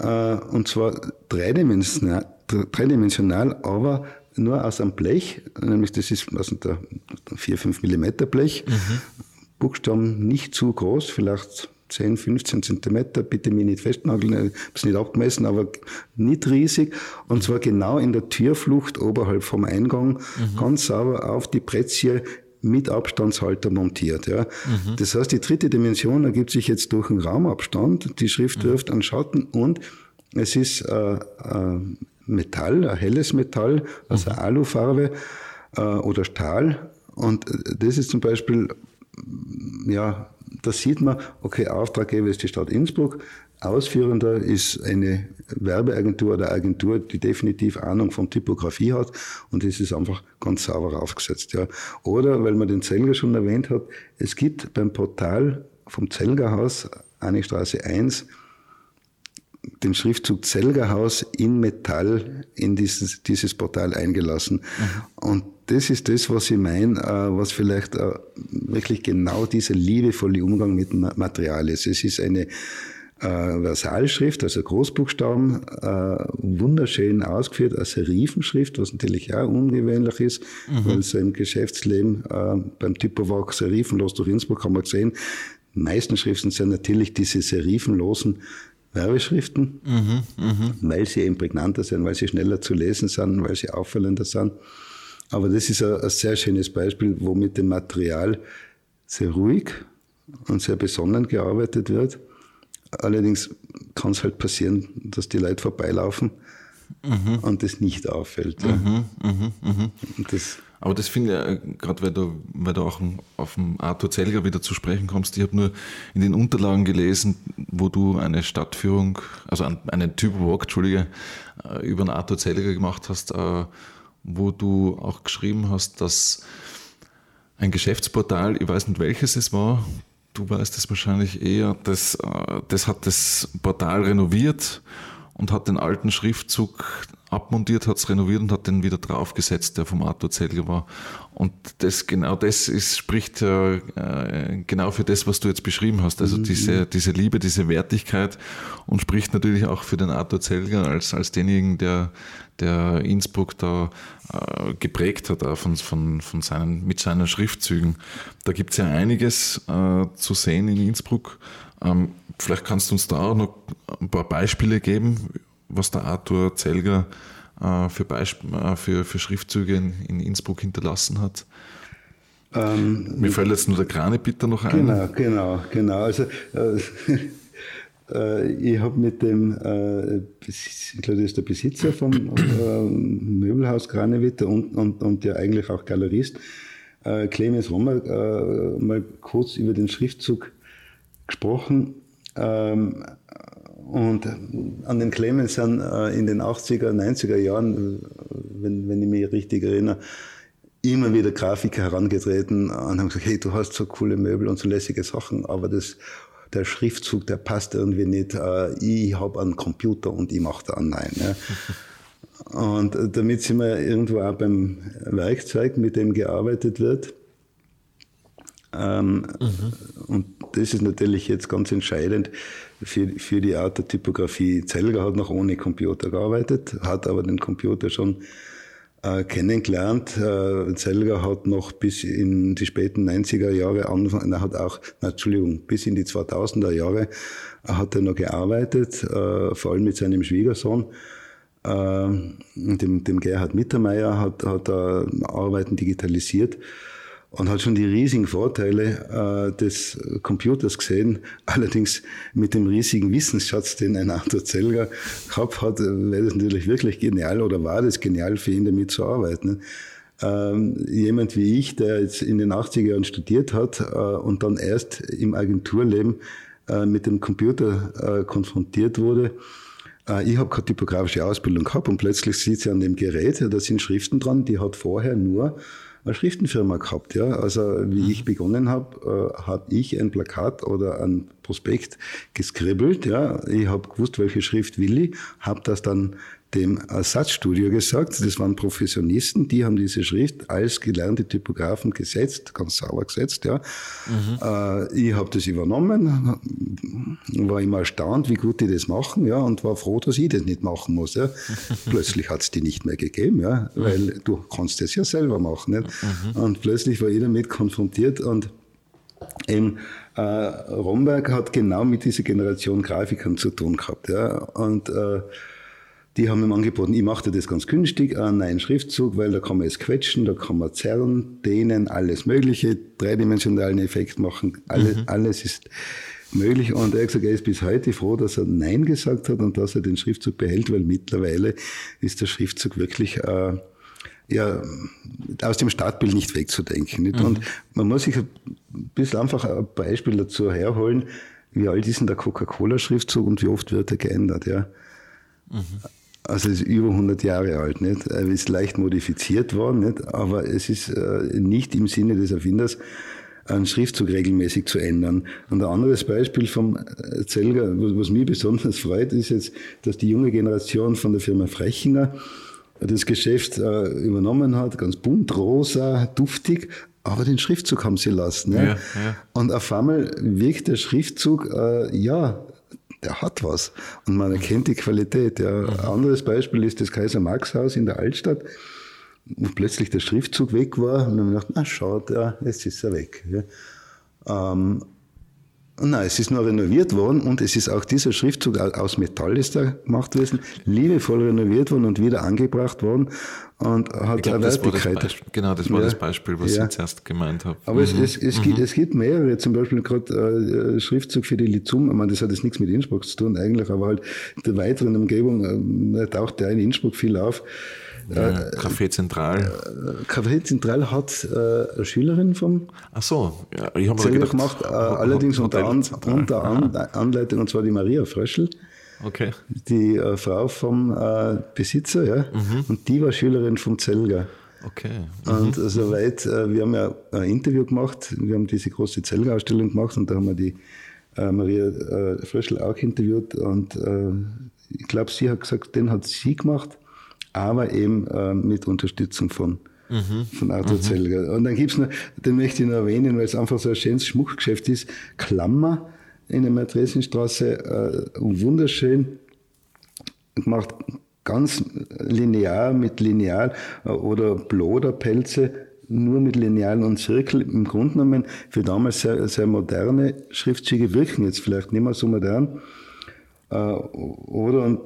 S2: äh, und zwar dreidimensional, dreidimensional, aber nur aus einem Blech, nämlich das ist also der vier, fünf Millimeter Blech, mhm. Buchstaben nicht zu groß, vielleicht zehn, fünfzehn Zentimeter, bitte mich nicht festnageln, ich habe es nicht abgemessen, aber nicht riesig. Und zwar genau in der Türflucht oberhalb vom Eingang, mhm. ganz sauber auf die Präzie mit Abstandshalter montiert. Ja. Mhm. Das heißt, die dritte Dimension ergibt sich jetzt durch einen Raumabstand. Die Schrift wirft einen Schatten und es ist äh, äh, Metall, ein helles Metall, also mhm. Alufarbe äh, oder Stahl. Und das ist zum Beispiel, ja, da sieht man, okay, Auftraggeber ist die Stadt Innsbruck, Ausführender ist eine Werbeagentur oder Agentur, die definitiv Ahnung von Typografie hat und das ist einfach ganz sauber aufgesetzt. Ja. Oder, weil man den Zelger schon erwähnt hat, es gibt beim Portal vom Zelgerhaus, Annigstraße eins, den Schriftzug Zelgerhaus in Metall in dieses, dieses Portal eingelassen. Mhm. Und das ist das, was ich meine, was vielleicht wirklich genau dieser liebevolle Umgang mit dem Material ist. Es ist eine Versalschrift, also Großbuchstaben, wunderschön ausgeführt, eine Serifenschrift, was natürlich auch ungewöhnlich ist, mhm. weil so im Geschäftsleben beim Typowag serifenlos durch Innsbruck haben wir gesehen, die meisten Schriften sind natürlich diese serifenlosen Werbeschriften, mhm, mh. weil sie eben prägnanter sind, weil sie schneller zu lesen sind, weil sie auffallender sind. Aber das ist ein, ein sehr schönes Beispiel, wo mit dem Material sehr ruhig und sehr besonnen gearbeitet wird. Allerdings kann es halt passieren, dass die Leute vorbeilaufen mhm. und das nicht auffällt. Ja. Mhm, mh, mh. Das
S1: Aber das finde ich, gerade weil du, weil du auch auf den Arthur Zelger wieder zu sprechen kommst, ich habe nur in den Unterlagen gelesen, wo du eine Stadtführung, also einen Typowalk, Entschuldige, über den Arthur Zelger gemacht hast, wo du auch geschrieben hast, dass ein Geschäftsportal, ich weiß nicht welches es war, du weißt es wahrscheinlich eher, das, das hat das Portal renoviert und hat den alten Schriftzug abmontiert, hat es renoviert und hat den wieder draufgesetzt, der vom Arthur Zelger war. Und das, genau das ist, spricht äh, genau für das, was du jetzt beschrieben hast. Also mhm. diese, diese Liebe, diese Wertigkeit und spricht natürlich auch für den Arthur Zelger als, als denjenigen, der, der Innsbruck da äh, geprägt hat, auch von, von, von seinen, mit seinen Schriftzügen. Da gibt es ja einiges äh, zu sehen in Innsbruck. Ähm, vielleicht kannst du uns da auch noch ein paar Beispiele geben, was der Arthur Zelger äh, für, Beisp- äh, für, für Schriftzüge in, in Innsbruck hinterlassen hat. Ähm, Mir fällt jetzt nur der Kranebitter noch ein.
S2: Genau, genau, genau. Also äh, äh, ich habe mit dem, äh, ich glaube, das ist der Besitzer vom äh, Möbelhaus Kranebitter und, und, und ja eigentlich auch Galerist, äh, Clemens Rommer, äh, mal kurz über den Schriftzug gesprochen. Ähm, Und an den Clemens sind in den achtziger, neunziger Jahren, wenn, wenn ich mich richtig erinnere, immer wieder Grafiker herangetreten und haben gesagt, hey, du hast so coole Möbel und so lässige Sachen, aber das, der Schriftzug, der passt irgendwie nicht. Ich habe einen Computer und ich mache da einen Nein. Ja. Und damit sind wir irgendwo auch beim Werkzeug, mit dem gearbeitet wird. Ähm, mhm. Und das ist natürlich jetzt ganz entscheidend für, für die Art der Typografie. Zelger hat noch ohne Computer gearbeitet, hat aber den Computer schon äh, kennengelernt. Äh, Zelger hat noch bis in die späten neunziger Jahre, Anfang, er hat auch, na, Entschuldigung, bis in die zweitausender Jahre hat er noch gearbeitet, äh, vor allem mit seinem Schwiegersohn. Äh, dem, dem Gerhard Mittermeier hat, hat er Arbeiten digitalisiert. Und hat schon die riesigen Vorteile äh, des Computers gesehen, allerdings mit dem riesigen Wissensschatz, den ein Arthur Zelger gehabt hat, wäre das natürlich wirklich genial oder war das genial für ihn, damit zu arbeiten. Ähm, jemand wie ich, der jetzt in den achtziger Jahren studiert hat äh, und dann erst im Agenturleben äh, mit dem Computer äh, konfrontiert wurde, äh, ich habe keine typografische Ausbildung gehabt und plötzlich sieht sie an dem Gerät, da sind Schriften dran, die hat vorher nur eine Schriftenfirma gehabt, ja. Also wie ich begonnen habe, äh, habe ich ein Plakat oder ein Prospekt geskribbelt, ja. Ich habe gewusst, welche Schrift will ich, habe das dann dem Ersatzstudio gesagt. Das waren Professionisten, die haben diese Schrift als gelernte Typografen gesetzt, ganz sauber gesetzt, ja. Mhm. Äh, ich habe das übernommen, war immer erstaunt, wie gut die das machen, ja, und war froh, dass ich das nicht machen muss. Ja. Plötzlich hat es die nicht mehr gegeben, ja, weil du kannst das ja selber machen. Nicht? Mhm. Und plötzlich war ich damit konfrontiert und eben, äh, Romberg hat genau mit dieser Generation Grafikern zu tun gehabt. Ja, und äh, die haben ihm angeboten, ich mache dir das ganz günstig, einen neuen Schriftzug, weil da kann man es quetschen, da kann man zerren, dehnen, alles mögliche, dreidimensionalen Effekt machen, alles, mhm. alles ist möglich. Und er hat gesagt, er ist bis heute froh, dass er Nein gesagt hat und dass er den Schriftzug behält, weil mittlerweile ist der Schriftzug wirklich äh, ja, aus dem Stadtbild nicht wegzudenken. Nicht? Mhm. Und man muss sich ein bisschen einfach ein Beispiel dazu herholen, wie alt ist denn der Coca-Cola-Schriftzug und wie oft wird er geändert. Ja? Mhm. Also es ist über hundert Jahre alt, nicht? Er ist leicht modifiziert worden, nicht? Aber es ist äh, nicht im Sinne des Erfinders, einen Schriftzug regelmäßig zu ändern. Und ein anderes Beispiel vom Zelger, was, was mich besonders freut, ist jetzt, dass die junge Generation von der Firma Frechinger das Geschäft äh, übernommen hat, ganz bunt, rosa, duftig, aber den Schriftzug haben sie lassen. Ja? Ja, ja. Und auf einmal wirkt der Schriftzug, äh, ja, der hat was. Und man erkennt die Qualität. Ja. Mhm. Ein anderes Beispiel ist das Kaiser-Max-Haus in der Altstadt, wo plötzlich der Schriftzug weg war. Und dann haben wir gedacht, na schaut, ja, jetzt ist er weg. Ja. Ähm, nein, es ist nur renoviert worden und es ist auch dieser Schriftzug aus Metall ist da gemacht gewesen, liebevoll renoviert worden und wieder angebracht worden und hat
S1: ich glaub, eine Wertigkeit. Genau, das war ja das Beispiel, was ja. ich zuerst gemeint habe.
S2: Aber mhm. es, es, es, mhm. gibt, es gibt mehrere, zum Beispiel gerade äh, Schriftzug für die Lizum, ich meine, das hat jetzt nichts mit Innsbruck zu tun eigentlich, aber halt in der weiteren Umgebung äh, taucht der in Innsbruck viel auf.
S1: Ja, äh, Café Zentral.
S2: Äh, Café Zentral hat äh, eine Schülerin vom
S1: Ach so, ja, ich habe
S2: mir gedacht, gemacht, äh, allerdings unter, an, unter an, Anleitung, und zwar die Maria Fröschl,
S1: okay.
S2: die äh, Frau vom äh, Besitzer, ja, mhm. und die war Schülerin vom Zelger.
S1: Okay.
S2: Mhm. Und äh, soweit, äh, wir haben ja ein Interview gemacht, wir haben diese große Zelger-Ausstellung gemacht und da haben wir die äh, Maria äh, Fröschl auch interviewt und äh, ich glaube, sie hat gesagt, den hat sie gemacht, aber eben äh, mit Unterstützung von, mhm. von Arthur mhm. Zelger. Und dann gibt's noch, den möchte ich noch erwähnen, weil es einfach so ein schönes Schmuckgeschäft ist, Klammer in der Mathresenstraße, äh, wunderschön gemacht, ganz linear mit Lineal äh, oder Bloderpelze, nur mit Lineal und Zirkel. Im Grunde genommen für damals sehr, sehr moderne Schriftzüge wirken jetzt vielleicht nicht mehr so modern. Äh, oder und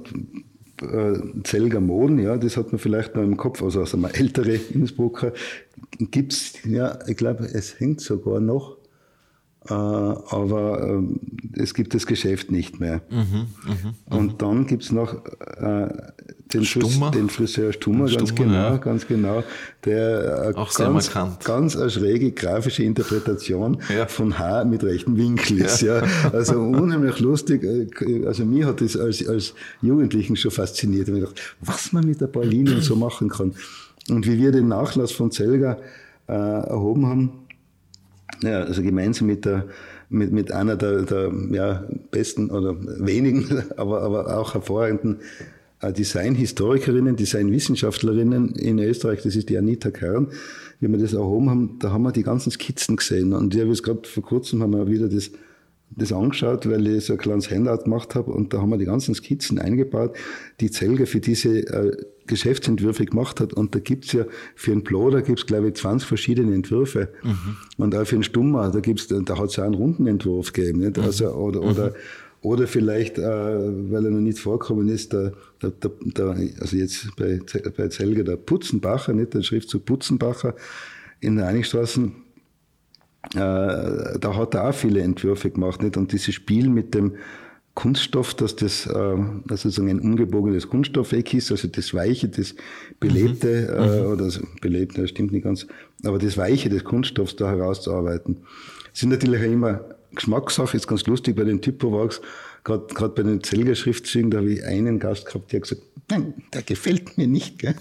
S2: Zelger Moden, ja, das hat man vielleicht noch im Kopf, also aus einem älteren Innsbrucker gibt's, ja, ich glaube, es hängt sogar noch, äh, aber äh, es gibt das Geschäft nicht mehr. Mhm, mh, und mh. Dann gibt's noch äh, den, Fris- den Friseur Stummer, ganz Stummer, genau, ja. ganz genau, der
S1: auch
S2: ganz, ganz eine schräge grafische Interpretation ja. von Haar mit rechtem Winkel ist. Ja. Ja. Also unheimlich lustig. Also mich hat das als, als Jugendlichen schon fasziniert. Ich habe gedacht, was man mit der paar Linien so machen kann. Und wie wir den Nachlass von Zelger äh, erhoben haben, ja, also gemeinsam mit der mit, mit einer der, der ja, besten oder wenigen, aber, aber auch hervorragenden Designhistorikerinnen, Designwissenschaftlerinnen in Österreich, das ist die Anita Kern, wie wir das erhoben haben, da haben wir die ganzen Skizzen gesehen. Und ich habe jetzt gerade vor kurzem haben wir wieder das, das angeschaut, weil ich so ein kleines Handout gemacht habe und da haben wir die ganzen Skizzen eingebaut, die Zelger für diese äh, Geschäftsentwürfe gemacht hat. Und da gibt's ja für einen Ploder gibt's glaube ich zwanzig verschiedene Entwürfe. Mhm. Und auch für einen Stummer, da gibt's, da hat's ja einen Rundenentwurf gegeben, nicht? Also, oder, mhm. oder Oder vielleicht, äh, weil er noch nicht vorgekommen ist, der, der, der, also jetzt bei, bei Zelger der Putzenbacher, nicht der Schriftzug Putzenbacher in der Einigstraßen, äh, da hat er auch viele Entwürfe gemacht, nicht? Und dieses Spiel mit dem Kunststoff, dass das äh, sozusagen ein umgebogenes Kunststoffeck ist, also das Weiche, das Belebte, mhm. äh, oder also Belebte, das stimmt nicht ganz, aber das Weiche des Kunststoffs da herauszuarbeiten. Das sind natürlich auch immer Geschmackssache, ist ganz lustig bei den Typowachs, gerade gerade bei den Zelger-Schriftzügen, da habe ich einen Gast gehabt, der hat gesagt, nein, der gefällt mir nicht. Gell?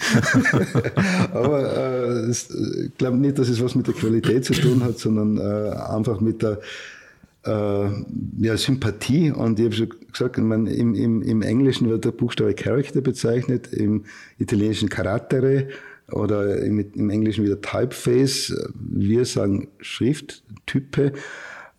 S2: Aber äh, ich glaube nicht, dass es was mit der Qualität zu tun hat, sondern äh, einfach mit der äh, ja, Sympathie. Und ich habe schon gesagt, ich meine, im, im, im Englischen wird der Buchstabe Character bezeichnet, im Italienischen Carattere oder im, im Englischen wieder Typeface. Wir sagen Schrifttype.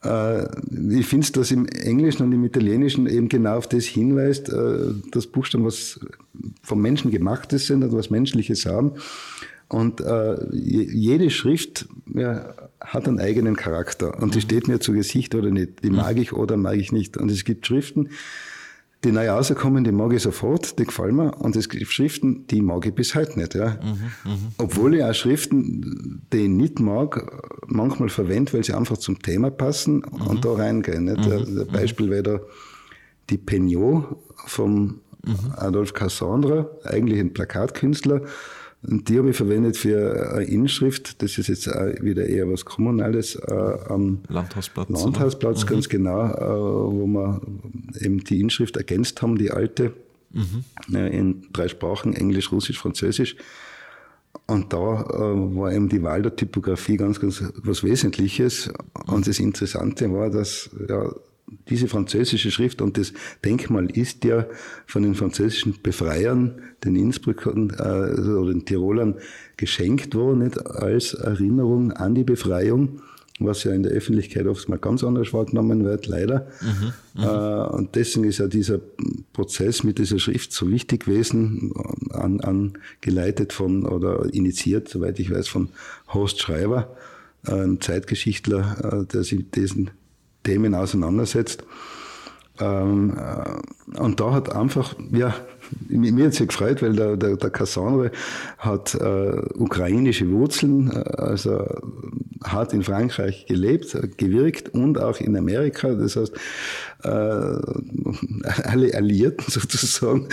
S2: Ich finde es, dass im Englischen und im Italienischen eben genau auf das hinweist, dass Buchstaben was vom Menschen gemachtes sind und was Menschliches haben. Und jede Schrift ja, hat einen eigenen Charakter und die steht mir zu Gesicht oder nicht. Die mag ich oder mag ich nicht. Und es gibt Schriften, die neu rauskommen, die mag ich sofort, die gefallen mir. Und es gibt Schriften, die mag ich bis heute nicht. Ja. Mhm, mh. Obwohl ich auch Schriften, die ich nicht mag, manchmal verwende, weil sie einfach zum Thema passen mhm. und da reingehen. Nicht? Mhm, ein Beispiel wäre da die Peignot vom mhm. Adolphe Cassandre, eigentlich ein Plakatkünstler. Und die habe ich verwendet für eine Inschrift, das ist jetzt auch wieder eher was Kommunales, äh, am
S1: Landhausplatz.
S2: Landhausplatz, mhm. ganz genau, äh, wo wir eben die Inschrift ergänzt haben, die alte, mhm. äh, in drei Sprachen, Englisch, Russisch, Französisch. Und da äh, war eben die Wahl der Typografie ganz, ganz was Wesentliches. Und das Interessante war, dass ja, diese französische Schrift, und das Denkmal ist ja von den französischen Befreiern, den Innsbruckern äh, oder den Tirolern geschenkt worden, nicht, als Erinnerung an die Befreiung, was ja in der Öffentlichkeit oft mal ganz anders wahrgenommen wird, leider. Mhm, äh, und deswegen ist ja dieser Prozess mit dieser Schrift so wichtig gewesen, an, angeleitet von oder initiiert, soweit ich weiß, von Horst Schreiber, ein Zeitgeschichtler, äh, der sich mit diesen Themen auseinandersetzt. Ähm, äh, und da hat einfach, ja, mir hat es sich gefreut, weil der, der, der Cassandre hat äh, ukrainische Wurzeln, äh, also hat in Frankreich gelebt, gewirkt und auch in Amerika. Das heißt, äh, alle Alliierten sozusagen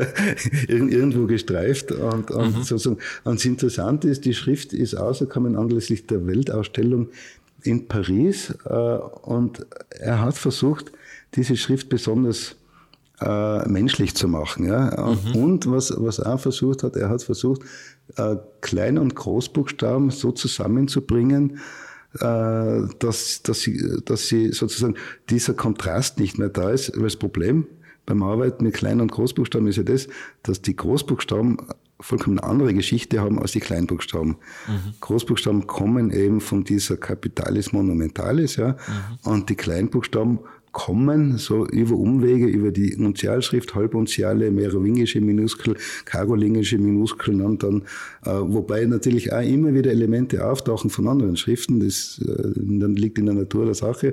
S2: irgendwo gestreift. Und, und, mhm. sozusagen, und das Interessante ist, die Schrift ist rausgekommen anlässlich der Weltausstellung in Paris, äh, und er hat versucht, diese Schrift besonders äh, menschlich zu machen. Ja? Mhm. Und was, was er auch versucht hat, er hat versucht, äh, Klein- und Großbuchstaben so zusammenzubringen, äh, dass, dass, sie, dass sie sozusagen dieser Kontrast nicht mehr da ist. Weil das Problem beim Arbeiten mit Klein- und Großbuchstaben ist ja das, dass die Großbuchstaben vollkommen eine andere Geschichte haben als die Kleinbuchstaben. Mhm. Großbuchstaben kommen eben von dieser Capitalis Monumentalis, ja, mhm. und die Kleinbuchstaben kommen so über Umwege, über die Unzialschrift, Halbunziale, merowingische Minuskel, karolingische Minuskeln und dann, äh, wobei natürlich auch immer wieder Elemente auftauchen von anderen Schriften, das äh, dann liegt in der Natur der Sache,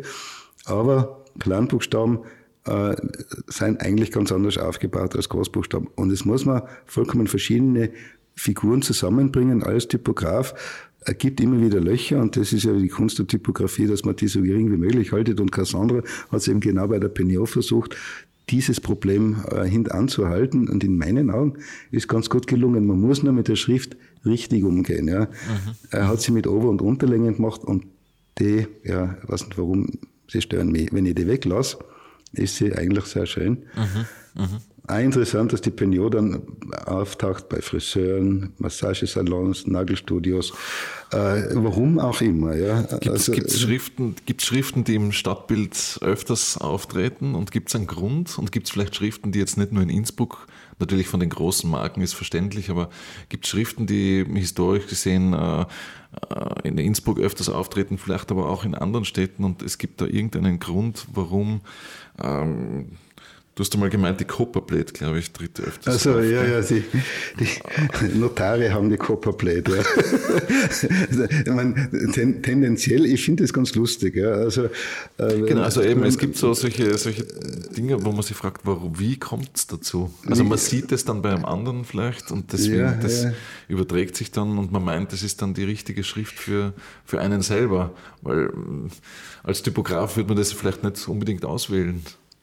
S2: aber Kleinbuchstaben äh, sind eigentlich ganz anders aufgebaut als Großbuchstaben. Und es muss man vollkommen verschiedene Figuren zusammenbringen als Typograf. Er gibt immer wieder Löcher und das ist ja die Kunst der Typografie, dass man die so gering wie möglich haltet. Und Cassandre hat es eben genau bei der Peignot versucht, dieses Problem äh, hintanzuhalten. Und in meinen Augen ist ganz gut gelungen. Man muss nur mit der Schrift richtig umgehen. Ja. Mhm. Er hat sie mit Ober- und Unterlängen gemacht und die, ja, ich weiß nicht warum, sie stören mich. Wenn ich die weglasse, ist sie eigentlich sehr schön. Mhm, mh. Auch interessant, dass die Peignot dann auftaucht bei Friseuren, Massagesalons, Nagelstudios, äh, warum auch immer. Ja.
S1: Gibt es
S2: also,
S1: Schriften, gibt's Schriften, die im Stadtbild öfters auftreten und gibt es einen Grund? Und gibt es vielleicht Schriften, die jetzt nicht nur in Innsbruck, natürlich von den großen Marken ist verständlich, aber gibt es Schriften, die historisch gesehen äh, in Innsbruck öfters auftreten, vielleicht aber auch in anderen Städten und es gibt da irgendeinen Grund, warum ähm, du hast einmal gemeint, die Copperplate, glaube ich, tritt öfters
S2: Also,
S1: auf. Also,
S2: ja, ja, die, die Notare haben die Copperplate, ja. Ich meine, ten, tendenziell, ich finde das ganz lustig, ja. Also,
S1: äh, genau, also eben, es gibt so solche, solche Dinge, wo man sich fragt, warum, wie kommt es dazu? Also, man sieht es dann bei einem anderen vielleicht und deswegen, ja, das ja. überträgt sich dann und man meint, das ist dann die richtige Schrift für, für einen selber, weil als Typograf würde man das vielleicht nicht unbedingt auswählen.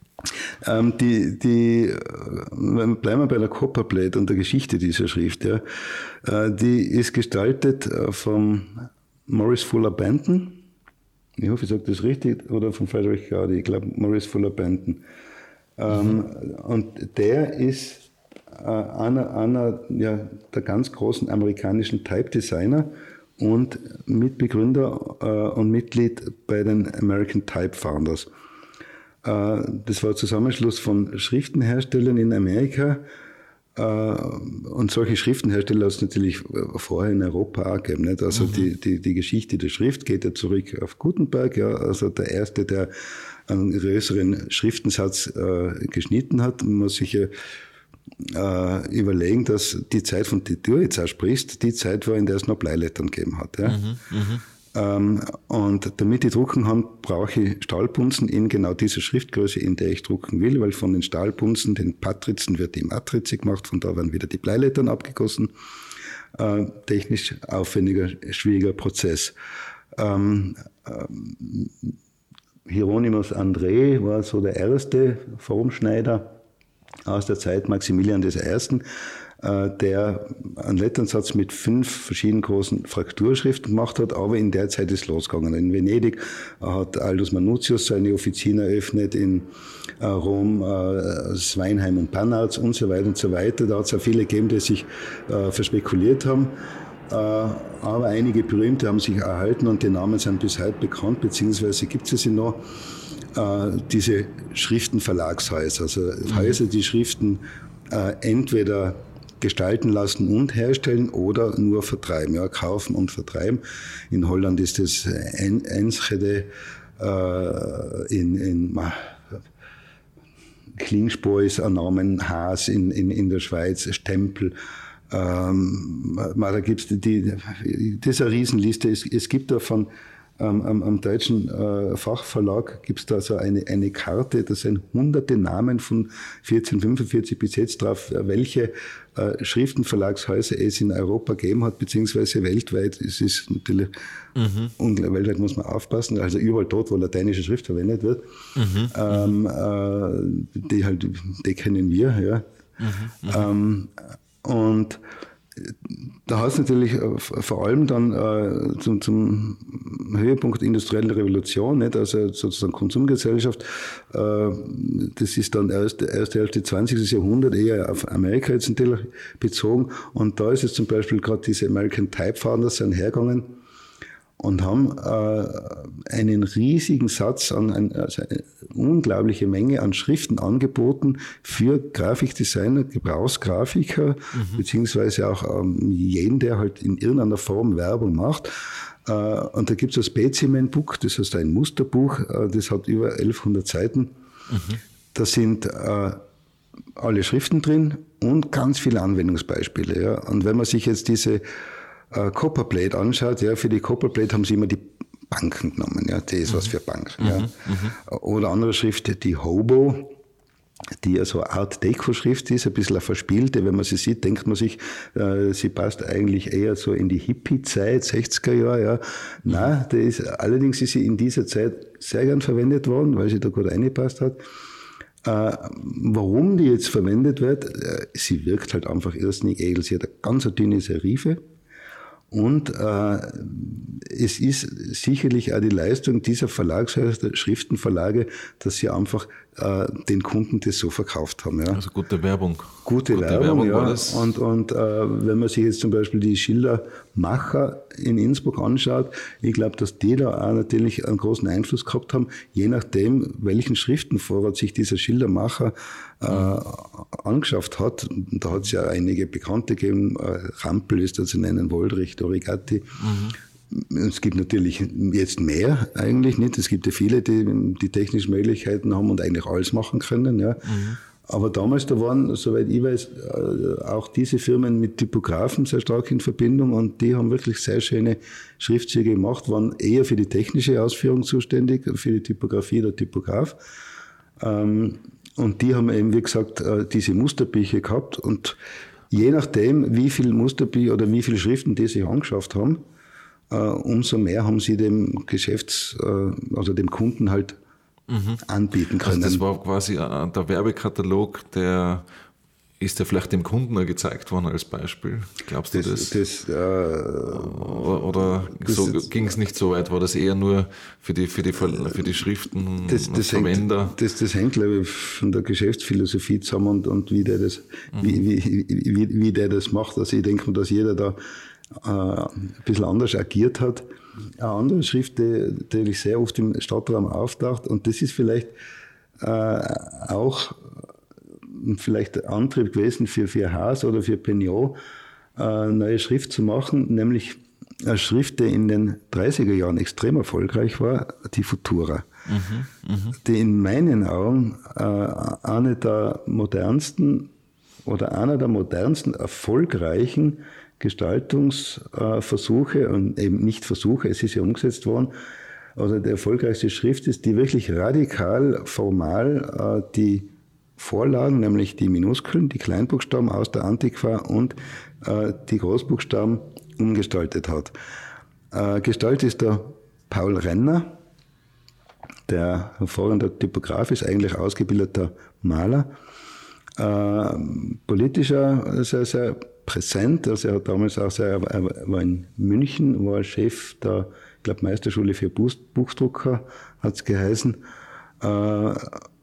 S2: Ähm, die, die, bleiben wir bei der Copperplate und der Geschichte dieser Schrift, ja. Äh, die ist gestaltet von Maurice Fuller Benton. Ich hoffe, ich sage das richtig, oder von Frederick Gaudi. Ich glaube, Maurice Fuller Benton. Ähm, mhm. Und der ist äh, einer, einer ja, der ganz großen amerikanischen Type-Designer und Mitbegründer äh, und Mitglied bei den American Type Founders. Das war ein Zusammenschluss von Schriftenherstellern in Amerika, Und solche Schriftenhersteller hat es natürlich vorher in Europa auch gegeben. Nicht? Also mhm. die, die, die Geschichte der Schrift geht ja zurück auf Gutenberg. Ja? Also der Erste, der einen größeren Schriftensatz äh, geschnitten hat. Man muss sich ja äh, überlegen, dass die Zeit, von der du jetzt auch sprichst, die Zeit war, in der es noch Bleilettern gegeben hat. Ja? Mhm. Mhm. Ähm, und damit ich drucken kann, brauche ich Stahlpunzen in genau dieser Schriftgröße, in der ich drucken will, weil von den Stahlpunzen, den Patrizen, wird die Matrize gemacht, von da werden wieder die Bleilettern abgegossen. Äh, technisch aufwendiger, schwieriger Prozess. Ähm, ähm, Hieronymus André war so der erste Formschneider aus der Zeit Maximilian des Ersten, der einen Letternsatz mit fünf verschiedenen großen Frakturschriften gemacht hat, aber in der Zeit ist losgegangen. In Venedig hat Aldus Manutius seine Offizien eröffnet, in Rom Sweinheim und Panarz und so weiter und so weiter. Da hat es auch viele gegeben, die sich verspekuliert haben. Aber einige berühmte haben sich erhalten und die Namen sind bis heute bekannt, beziehungsweise gibt es sie noch. Diese Schriftenverlagshäuser, also mhm. Häuser, die Schriften entweder gestalten lassen und herstellen oder nur vertreiben, ja, kaufen und vertreiben. In Holland ist es Enschede, äh, in, in Klingspor ist ein Namen, Haas in, in, in der Schweiz, Stempel. Ähm, da gibt's die, die, das ist eine Riesenliste. Es, es gibt da von ähm, am, am deutschen äh, Fachverlag gibt es da so eine, eine Karte, da sind hunderte Namen von vierzehnhundertfünfundvierzig bis jetzt drauf, welche äh, Schriftenverlagshäuser es in Europa gegeben hat, beziehungsweise weltweit. Es ist natürlich, mhm. und weltweit muss man aufpassen, also überall dort, wo lateinische Schrift verwendet wird, mhm. ähm, äh, die halt, die kennen wir, ja. Mhm. Ähm, und da hat es natürlich vor allem dann äh, zum, zum Höhepunkt industrielle Revolution, nicht? Also sozusagen Konsumgesellschaft, äh, das ist dann erst erste Hälfte zwanzigsten Jahrhundert, eher auf Amerika jetzt natürlich bezogen. Und da ist es zum Beispiel gerade diese American Type Founders sind hergegangen und haben äh, einen riesigen Satz an, ein, also eine unglaubliche Menge an Schriften angeboten für Grafikdesigner, Gebrauchsgrafiker, mhm. beziehungsweise auch ähm, jeden, der halt in irgendeiner Form Werbung macht. Äh, und da gibt es das Specimen Book, das heißt ein Musterbuch, äh, das hat über elfhundert Seiten. Mhm. Da sind äh, alle Schriften drin und ganz viele Anwendungsbeispiele. Ja. Und wenn man sich jetzt diese Uh, Copperplate anschaut, ja, für die Copperplate haben sie immer die Banken genommen, ja, das ist mhm. was für Banken, ja. Mhm. Oder andere Schrift, die Hobo, die ja so Art Deco-Schrift ist, ein bisschen eine verspielte, wenn man sie sieht, denkt man sich, äh, sie passt eigentlich eher so in die Hippie-Zeit, sechziger Jahre, ja. Mhm. Nein, das ist, allerdings ist sie in dieser Zeit sehr gern verwendet worden, weil sie da gut reingepasst hat. Äh, warum die jetzt verwendet wird, äh, sie wirkt halt einfach irrsinnig edel. Sie hat eine ganz dünne Serife. Und äh, es ist sicherlich auch die Leistung dieser Verlagshäuser, Schriftenverlage, dass sie einfach äh, den Kunden das so verkauft haben. Ja.
S1: Also gute Werbung.
S2: Gute, gute Werbung, Werbung, ja. War das. Und, und äh, wenn man sich jetzt zum Beispiel die Schildermacher in Innsbruck anschaut, ich glaube, dass die da auch natürlich einen großen Einfluss gehabt haben, je nachdem, welchen Schriftenvorrat sich dieser Schildermacher äh, mhm. angeschafft hat. Da hat es ja einige Bekannte gegeben, äh, Rampel ist da zu nennen, Woldrich, Dorigatti. Mhm. Es gibt natürlich jetzt mehr eigentlich nicht. Es gibt ja viele, die die technischen Möglichkeiten haben und eigentlich alles machen können. Ja. Mhm. Aber damals, da waren, soweit ich weiß, auch diese Firmen mit Typografen sehr stark in Verbindung und die haben wirklich sehr schöne Schriftzüge gemacht, waren eher für die technische Ausführung zuständig, für die Typografie der Typograf. Und die haben eben, wie gesagt, diese Musterbücher gehabt und je nachdem, wie viel Musterbücher oder wie viele Schriften die sich angeschafft haben, umso mehr haben sie dem Geschäfts-, also dem Kunden halt Mhm. anbieten können.
S1: Also das war quasi der Werbekatalog, der ist ja vielleicht dem Kunden auch gezeigt worden als Beispiel. Glaubst du das? das, das äh, oder oder das, so, ging es nicht so weit? War das eher nur für die, für die, für die Schriften
S2: das, das Verwender? Hängt, das, das hängt, glaube ich, von der Geschäftsphilosophie zusammen und, und wie, der das, mhm. wie, wie, wie, wie der das macht. Also ich denke mir, dass jeder da äh, ein bisschen anders agiert hat. Eine andere Schrift, die, die sehr oft im Stadtraum auftaucht, und das ist vielleicht äh, auch vielleicht der Antrieb gewesen für, für Haas oder für Peugeot, eine neue Schrift zu machen, nämlich eine Schrift, die in den dreißiger Jahren extrem erfolgreich war, die Futura. Mhm, mh. Die in meinen Augen äh, eine der modernsten oder einer der modernsten, erfolgreichen Gestaltungsversuche, äh, und eben nicht Versuche, es ist ja umgesetzt worden, oder die erfolgreichste Schrift ist, die wirklich radikal formal äh, die Vorlagen, nämlich die Minuskeln, die Kleinbuchstaben aus der Antiqua und äh, die Großbuchstaben umgestaltet hat. Äh, Gestalt ist der Paul Renner, der hervorragender Typograf ist, eigentlich ausgebildeter Maler, äh, politischer sehr, sehr präsent, also er hat damals auch sehr, er war in München, war Chef der, ich glaube, Meisterschule für Buchdrucker, hat es geheißen. Äh,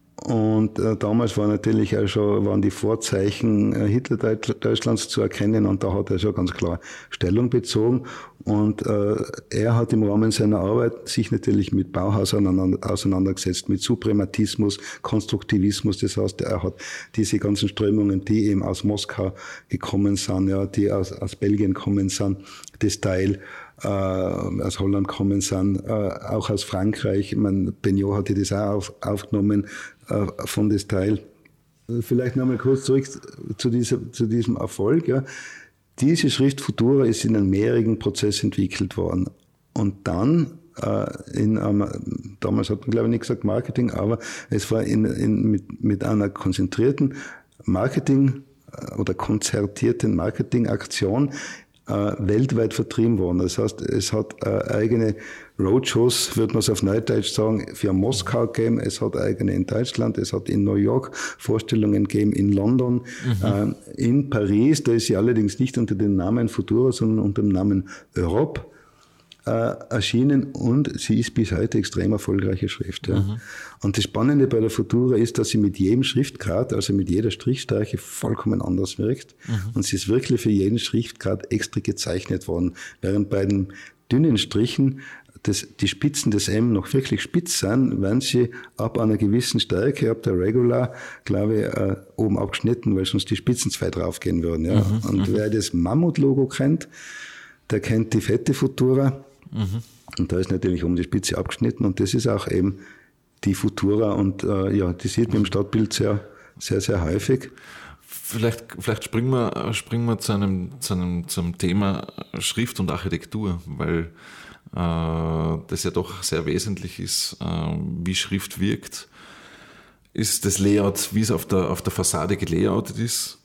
S2: Und äh, damals war natürlich auch schon, waren die Vorzeichen äh, Hitler-Deutschlands zu erkennen, und da hat er schon ganz klar Stellung bezogen. Und äh, er hat im Rahmen seiner Arbeit sich natürlich mit Bauhaus auseinandergesetzt, mit Suprematismus, Konstruktivismus. Das heißt, er hat diese ganzen Strömungen, die eben aus Moskau gekommen sind, ja, die aus, aus Belgien kommen sind, das Style, äh, aus Holland kommen sind, äh, auch aus Frankreich. Ich meine, Peugeot hatte das auch auf, aufgenommen, von das Teil. Vielleicht nochmal kurz zurück zu, dieser, zu diesem Erfolg. Ja. Diese Schrift Futura ist in einem mehrjährigen Prozess entwickelt worden. Und dann, äh, in einem, damals hat man glaube ich nicht gesagt Marketing, aber es war in, in, mit, mit einer konzentrierten Marketing- oder konzertierten Marketingaktion äh, weltweit vertrieben worden. Das heißt, es hat äh, eigene Roadshows, würde man es auf Neudeutsch sagen, für Moskau gegeben, es hat eigene in Deutschland, es hat in New York Vorstellungen gegeben, in London, mhm. äh, in Paris, da ist sie allerdings nicht unter dem Namen Futura, sondern unter dem Namen Europe äh, erschienen, und sie ist bis heute extrem erfolgreiche Schrift. Ja. Mhm. Und das Spannende bei der Futura ist, dass sie mit jedem Schriftgrad, also mit jeder Strichstreiche, vollkommen anders wirkt. Mhm. Und sie ist wirklich für jeden Schriftgrad extra gezeichnet worden, während bei den dünnen Strichen Das, die Spitzen des M noch wirklich spitz sind, wenn sie ab einer gewissen Stärke, ab der Regular, glaube ich, äh, oben abgeschnitten, weil sonst die Spitzen zwei draufgehen würden. Ja. Mhm, und wer das Mammut-Logo kennt, der kennt die fette Futura. Mhm. Und da ist natürlich um die Spitze abgeschnitten, und das ist auch eben die Futura, und äh, ja, die sieht man im Stadtbild sehr, sehr, sehr häufig.
S1: Vielleicht, vielleicht springen wir, springen wir zu einem, zu einem, zum Thema Schrift und Architektur, weil das ja doch sehr wesentlich ist, wie Schrift wirkt, ist das Layout, wie es auf der, auf der Fassade gelayoutet ist.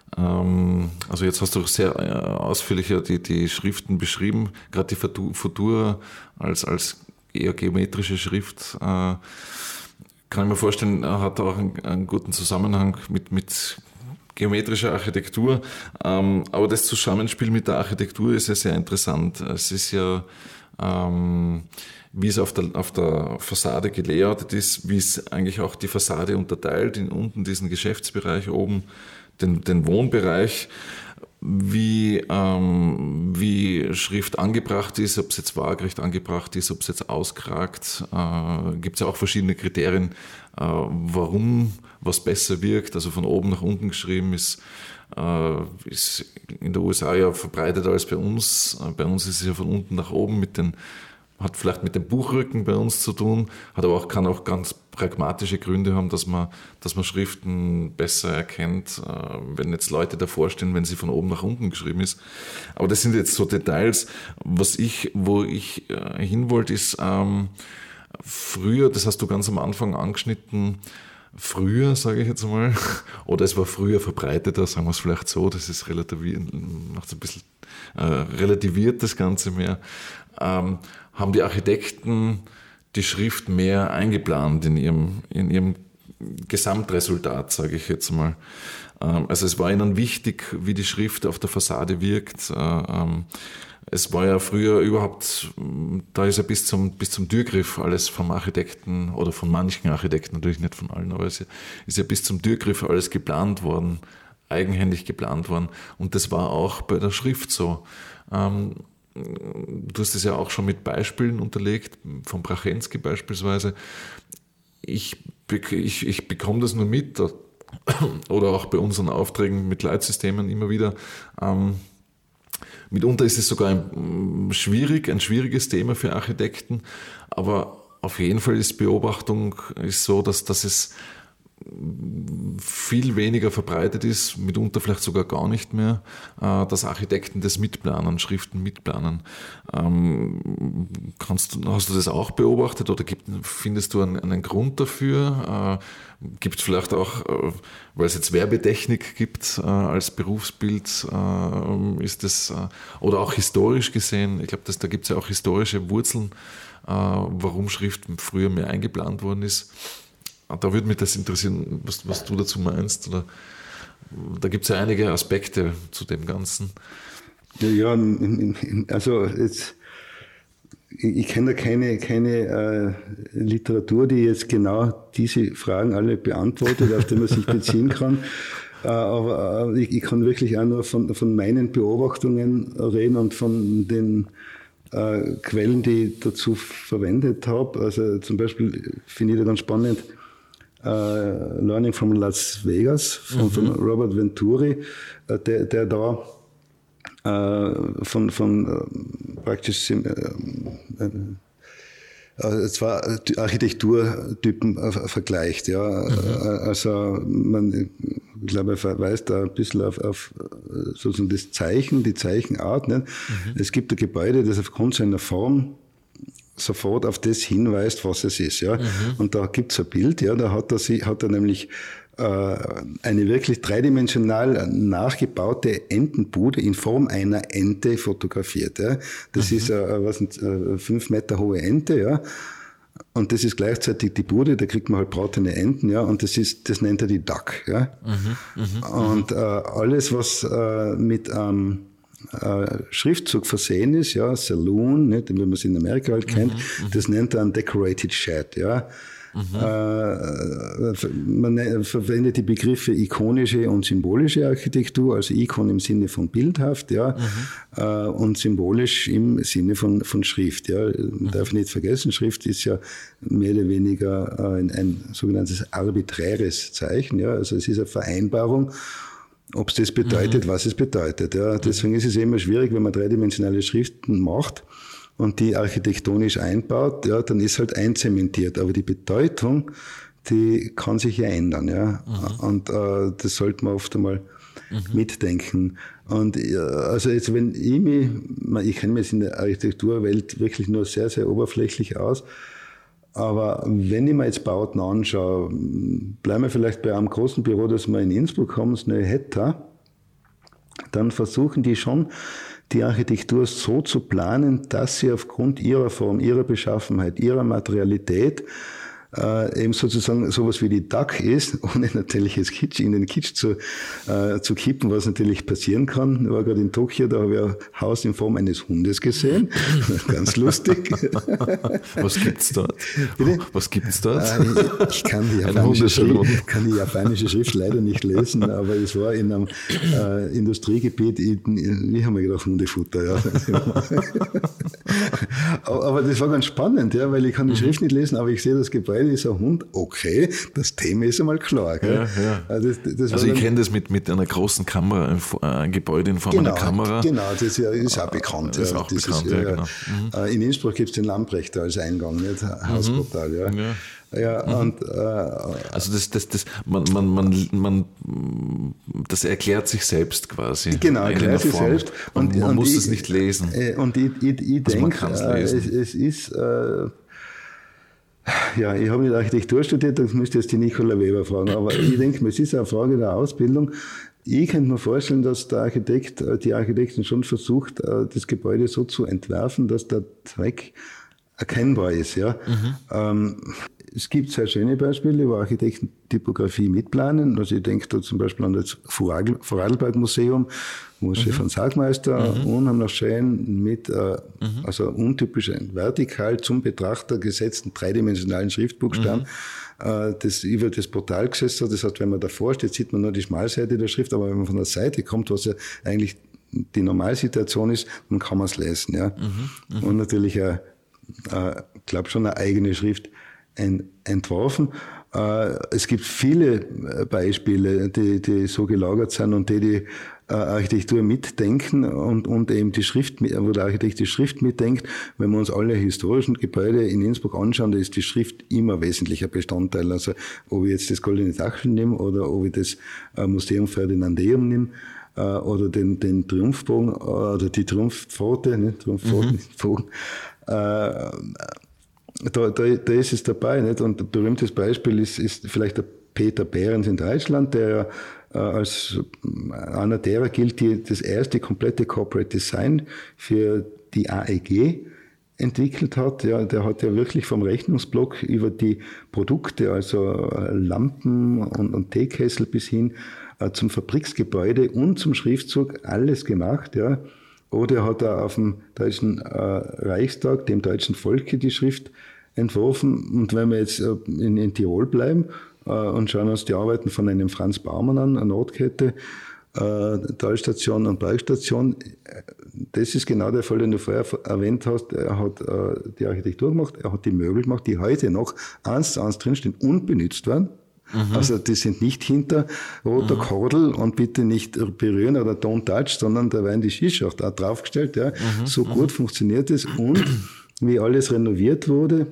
S1: Also jetzt hast du sehr ausführlich die, die Schriften beschrieben, gerade die Futura als, als eher geometrische Schrift, kann ich mir vorstellen, hat auch einen, einen guten Zusammenhang mit, mit geometrischer Architektur. Aber das Zusammenspiel mit der Architektur ist ja sehr interessant. Es ist ja Ähm, wie es auf der, auf der Fassade gelayoutet ist, wie es eigentlich auch die Fassade unterteilt, in unten diesen Geschäftsbereich, oben den, den Wohnbereich, wie, ähm, wie Schrift angebracht ist, ob es jetzt waagrecht angebracht ist, ob es jetzt auskragt. Äh, gibt es ja auch verschiedene Kriterien, äh, warum was besser wirkt, also von oben nach unten geschrieben ist, äh, ist in den U S A ja verbreiteter als bei uns. Bei uns ist es ja von unten nach oben, mit den, hat vielleicht mit dem Buchrücken bei uns zu tun, hat aber auch, kann auch ganz pragmatische Gründe haben, dass man, dass man Schriften besser erkennt, äh, wenn jetzt Leute davor stehen, wenn sie von oben nach unten geschrieben ist. Aber das sind jetzt so Details. Was ich, wo ich äh, hin wollte, ist ähm, früher, das hast du ganz am Anfang angeschnitten, früher, sage ich jetzt mal, oder es war früher verbreiteter, sagen wir es vielleicht so, das ist relativiert, macht es ein bisschen äh, relativiert das Ganze mehr, ähm, haben die Architekten die Schrift mehr eingeplant in ihrem, in ihrem Gesamtresultat, sage ich jetzt mal. Ähm, also es war ihnen wichtig, wie die Schrift auf der Fassade wirkt. Äh, ähm, Es war ja früher überhaupt, da ist ja bis zum, bis zum Türgriff alles vom Architekten oder von manchen Architekten, natürlich nicht von allen, aber es ist ja bis zum Türgriff alles geplant worden, eigenhändig geplant worden. Und das war auch bei der Schrift so. Ähm, du hast es ja auch schon mit Beispielen unterlegt, von Brachensky beispielsweise. Ich, ich, ich bekomme das nur mit, da oder auch bei unseren Aufträgen mit Leitsystemen immer wieder. Ähm, mitunter ist es sogar ein, schwierig, ein schwieriges Thema für Architekten, aber auf jeden Fall ist Beobachtung ist so, dass, dass es viel weniger verbreitet ist, mitunter vielleicht sogar gar nicht mehr, dass Architekten das mitplanen, Schriften mitplanen. Kannst du, hast du das auch beobachtet oder gibt, findest du einen, einen Grund dafür? Gibt es vielleicht auch, weil es jetzt Werbetechnik gibt als Berufsbild, ist das, oder auch historisch gesehen, ich glaube, da gibt es ja auch historische Wurzeln, warum Schrift früher mehr eingeplant worden ist. Da würde mich das interessieren, was, was du dazu meinst. Oder, da gibt es ja einige Aspekte zu dem Ganzen.
S2: Ja, also jetzt, ich kenne da keine, keine äh, Literatur, die jetzt genau diese Fragen alle beantwortet, auf die man sich beziehen kann. Äh, aber äh, ich, ich kann wirklich auch nur von, von meinen Beobachtungen reden und von den äh, Quellen, die ich dazu verwendet habe. Also zum Beispiel finde ich da ganz spannend, Uh, Learning from Las Vegas von, mhm. von Robert Venturi, uh, der, der da uh, von, von uh, praktisch uh, uh, zwei Architekturtypen uh, vergleicht. Ja. Mhm. Uh, also man, ich glaube, er verweist da ein bisschen auf, auf sozusagen das Zeichen, die Zeichenart. Nicht? Mhm. Es gibt ein Gebäude, das aufgrund seiner Form sofort auf das hinweist, was es ist. Ja. Mhm. Und da gibt's ein Bild, ja, da hat er, hat er nämlich äh, eine wirklich dreidimensional nachgebaute Entenbude in Form einer Ente fotografiert. Ja. Das mhm. ist äh, was, eine fünf Meter hohe Ente, ja. Und das ist gleichzeitig die Bude, da kriegt man halt bratene Enten, ja, und das ist, das nennt er die Duck, ja. Mhm. Mhm. Und äh, alles, was äh, mit ähm, Äh, Schriftzug versehen ist, ja, Saloon, nicht, wie man es in Amerika halt kennt, mhm, das nennt er ein Decorated Shed, ja. Mhm. Äh, man verwendet die Begriffe ikonische und symbolische Architektur, also Ikon im Sinne von bildhaft, ja, mhm. äh, und symbolisch im Sinne von, von Schrift, ja. Man mhm. darf nicht vergessen, Schrift ist ja mehr oder weniger äh, ein, ein sogenanntes arbiträres Zeichen, ja, also es ist eine Vereinbarung, ob es das bedeutet, mhm. was es bedeutet. Ja. Deswegen ist es immer schwierig, wenn man dreidimensionale Schriften macht und die architektonisch einbaut, ja, dann ist halt einzementiert. Aber die Bedeutung, die kann sich ja ändern. Ja. Mhm. Und äh, das sollte man oft einmal mhm. mitdenken. Und äh, also jetzt, wenn ich mich, ich kenne mich in der Architekturwelt wirklich nur sehr, sehr oberflächlich aus, aber wenn ich mir jetzt Bauten anschaue, bleiben wir vielleicht bei einem großen Büro, das wir in Innsbruck haben, das neue Hetta, dann versuchen die schon, die Architektur so zu planen, dass sie aufgrund ihrer Form, ihrer Beschaffenheit, ihrer Materialität äh, eben sozusagen sowas wie die Duck ist, ohne natürlich jetzt Kitsch, in den Kitsch zu, äh, zu kippen, was natürlich passieren kann. Ich war gerade in Tokio, da habe ich ein Haus in Form eines Hundes gesehen. Ganz lustig.
S1: Was gibt's dort? Bitte? Was gibt's dort?
S2: Äh, ich kann die, japanische Schrift, kann die japanische Schrift leider nicht lesen, aber es war in einem äh, Industriegebiet, in, ich habe mir gedacht, Hundefutter. Ja. Aber das war ganz spannend, ja, weil ich kann die Schrift nicht lesen, aber ich sehe das Gebäude, ist ein Hund, okay, das Thema ist einmal klar. Gell? Ja, ja.
S1: Also, das, das also ich kenne das mit, mit einer großen Kamera, ein, ein Gebäude in Form
S2: genau,
S1: einer Kamera.
S2: Genau, das ist, ja, ist auch bekannt.
S1: Das ist auch
S2: das
S1: bekannt,
S2: ist,
S1: ja,
S2: ja,
S1: genau. Mhm.
S2: In Innsbruck gibt es den Lamprechter als Eingang, nicht? Hausportal, ja. ja. Ja,
S1: mhm.
S2: und, äh,
S1: also das, das, das, man, man, man, man, das erklärt sich selbst quasi.
S2: Genau, erklärt sich selbst.
S1: Und, man, man
S2: und
S1: muss
S2: ich,
S1: es nicht lesen.
S2: Und ich, ich, ich also denke, äh, es, es ist, äh, ja, ich habe nicht Architektur studiert, das müsste jetzt die Nicola Weber fragen, aber ich denke mir, es ist eine Frage der Ausbildung. Ich könnte mir vorstellen, dass der Architekt, die Architektin schon versucht, das Gebäude so zu entwerfen, dass der Zweck erkennbar ist. Ja. Mhm. Ähm, es gibt sehr schöne Beispiele, wo Architekten Typografie mitplanen. Also ich denke da zum Beispiel an das Vorarlberg-Museum, wo mhm. Stefan Sagmeister mhm. unheimlich schön mit äh, mhm. also untypisch vertikal zum Betrachter gesetzten dreidimensionalen Schriftbuchstaben mhm. äh, das über das Portal gesetzt hat. Das heißt, wenn man davor steht, sieht man nur die Schmalseite der Schrift, aber wenn man von der Seite kommt, was ja eigentlich die Normalsituation ist, dann kann man es lesen. Ja. Mhm. Mhm. Und natürlich, ich äh, glaube schon eine eigene Schrift entworfen. Es gibt viele Beispiele, die, die so gelagert sind und die die Architektur mitdenken und, und eben die Schrift, wo der Architekt die Schrift mitdenkt. Wenn wir uns alle historischen Gebäude in Innsbruck anschauen, da ist die Schrift immer wesentlicher Bestandteil. Also ob ich jetzt das Goldene Dachel nehme oder ob ich das Museum Ferdinandeum nehme oder den, den Triumphbogen oder die Triumphpforte, ne? Triumphpforte, mhm. Bogen. Da, da, da ist es dabei, nicht? Und ein berühmtes Beispiel ist, ist vielleicht der Peter Behrens in Deutschland, der ja äh, als einer derer gilt, die das erste komplette Corporate Design für die A E G entwickelt hat. Ja, der hat ja wirklich vom Rechnungsblock über die Produkte, also Lampen und, und Teekessel bis hin äh, zum Fabriksgebäude und zum Schriftzug alles gemacht, ja. Oder hat er auf dem Deutschen äh, Reichstag, dem deutschen Volke, die Schrift entworfen. Und wenn wir jetzt äh, in, in Tirol bleiben äh, und schauen uns die Arbeiten von einem Franz Baumann an, eine Nordkette, äh, Talstation und Bergstation, das ist genau der Fall, den du vorher erwähnt hast. Er hat äh, die Architektur gemacht, er hat die Möbel gemacht, die heute noch eins zu eins drinstehen und benutzt werden. Mhm. Also die sind nicht hinter roter mhm. Kordel und bitte nicht berühren oder don't touch, sondern da werden die Shisha auch da draufgestellt. Ja. Mhm. So mhm. gut funktioniert es. Und wie alles renoviert wurde,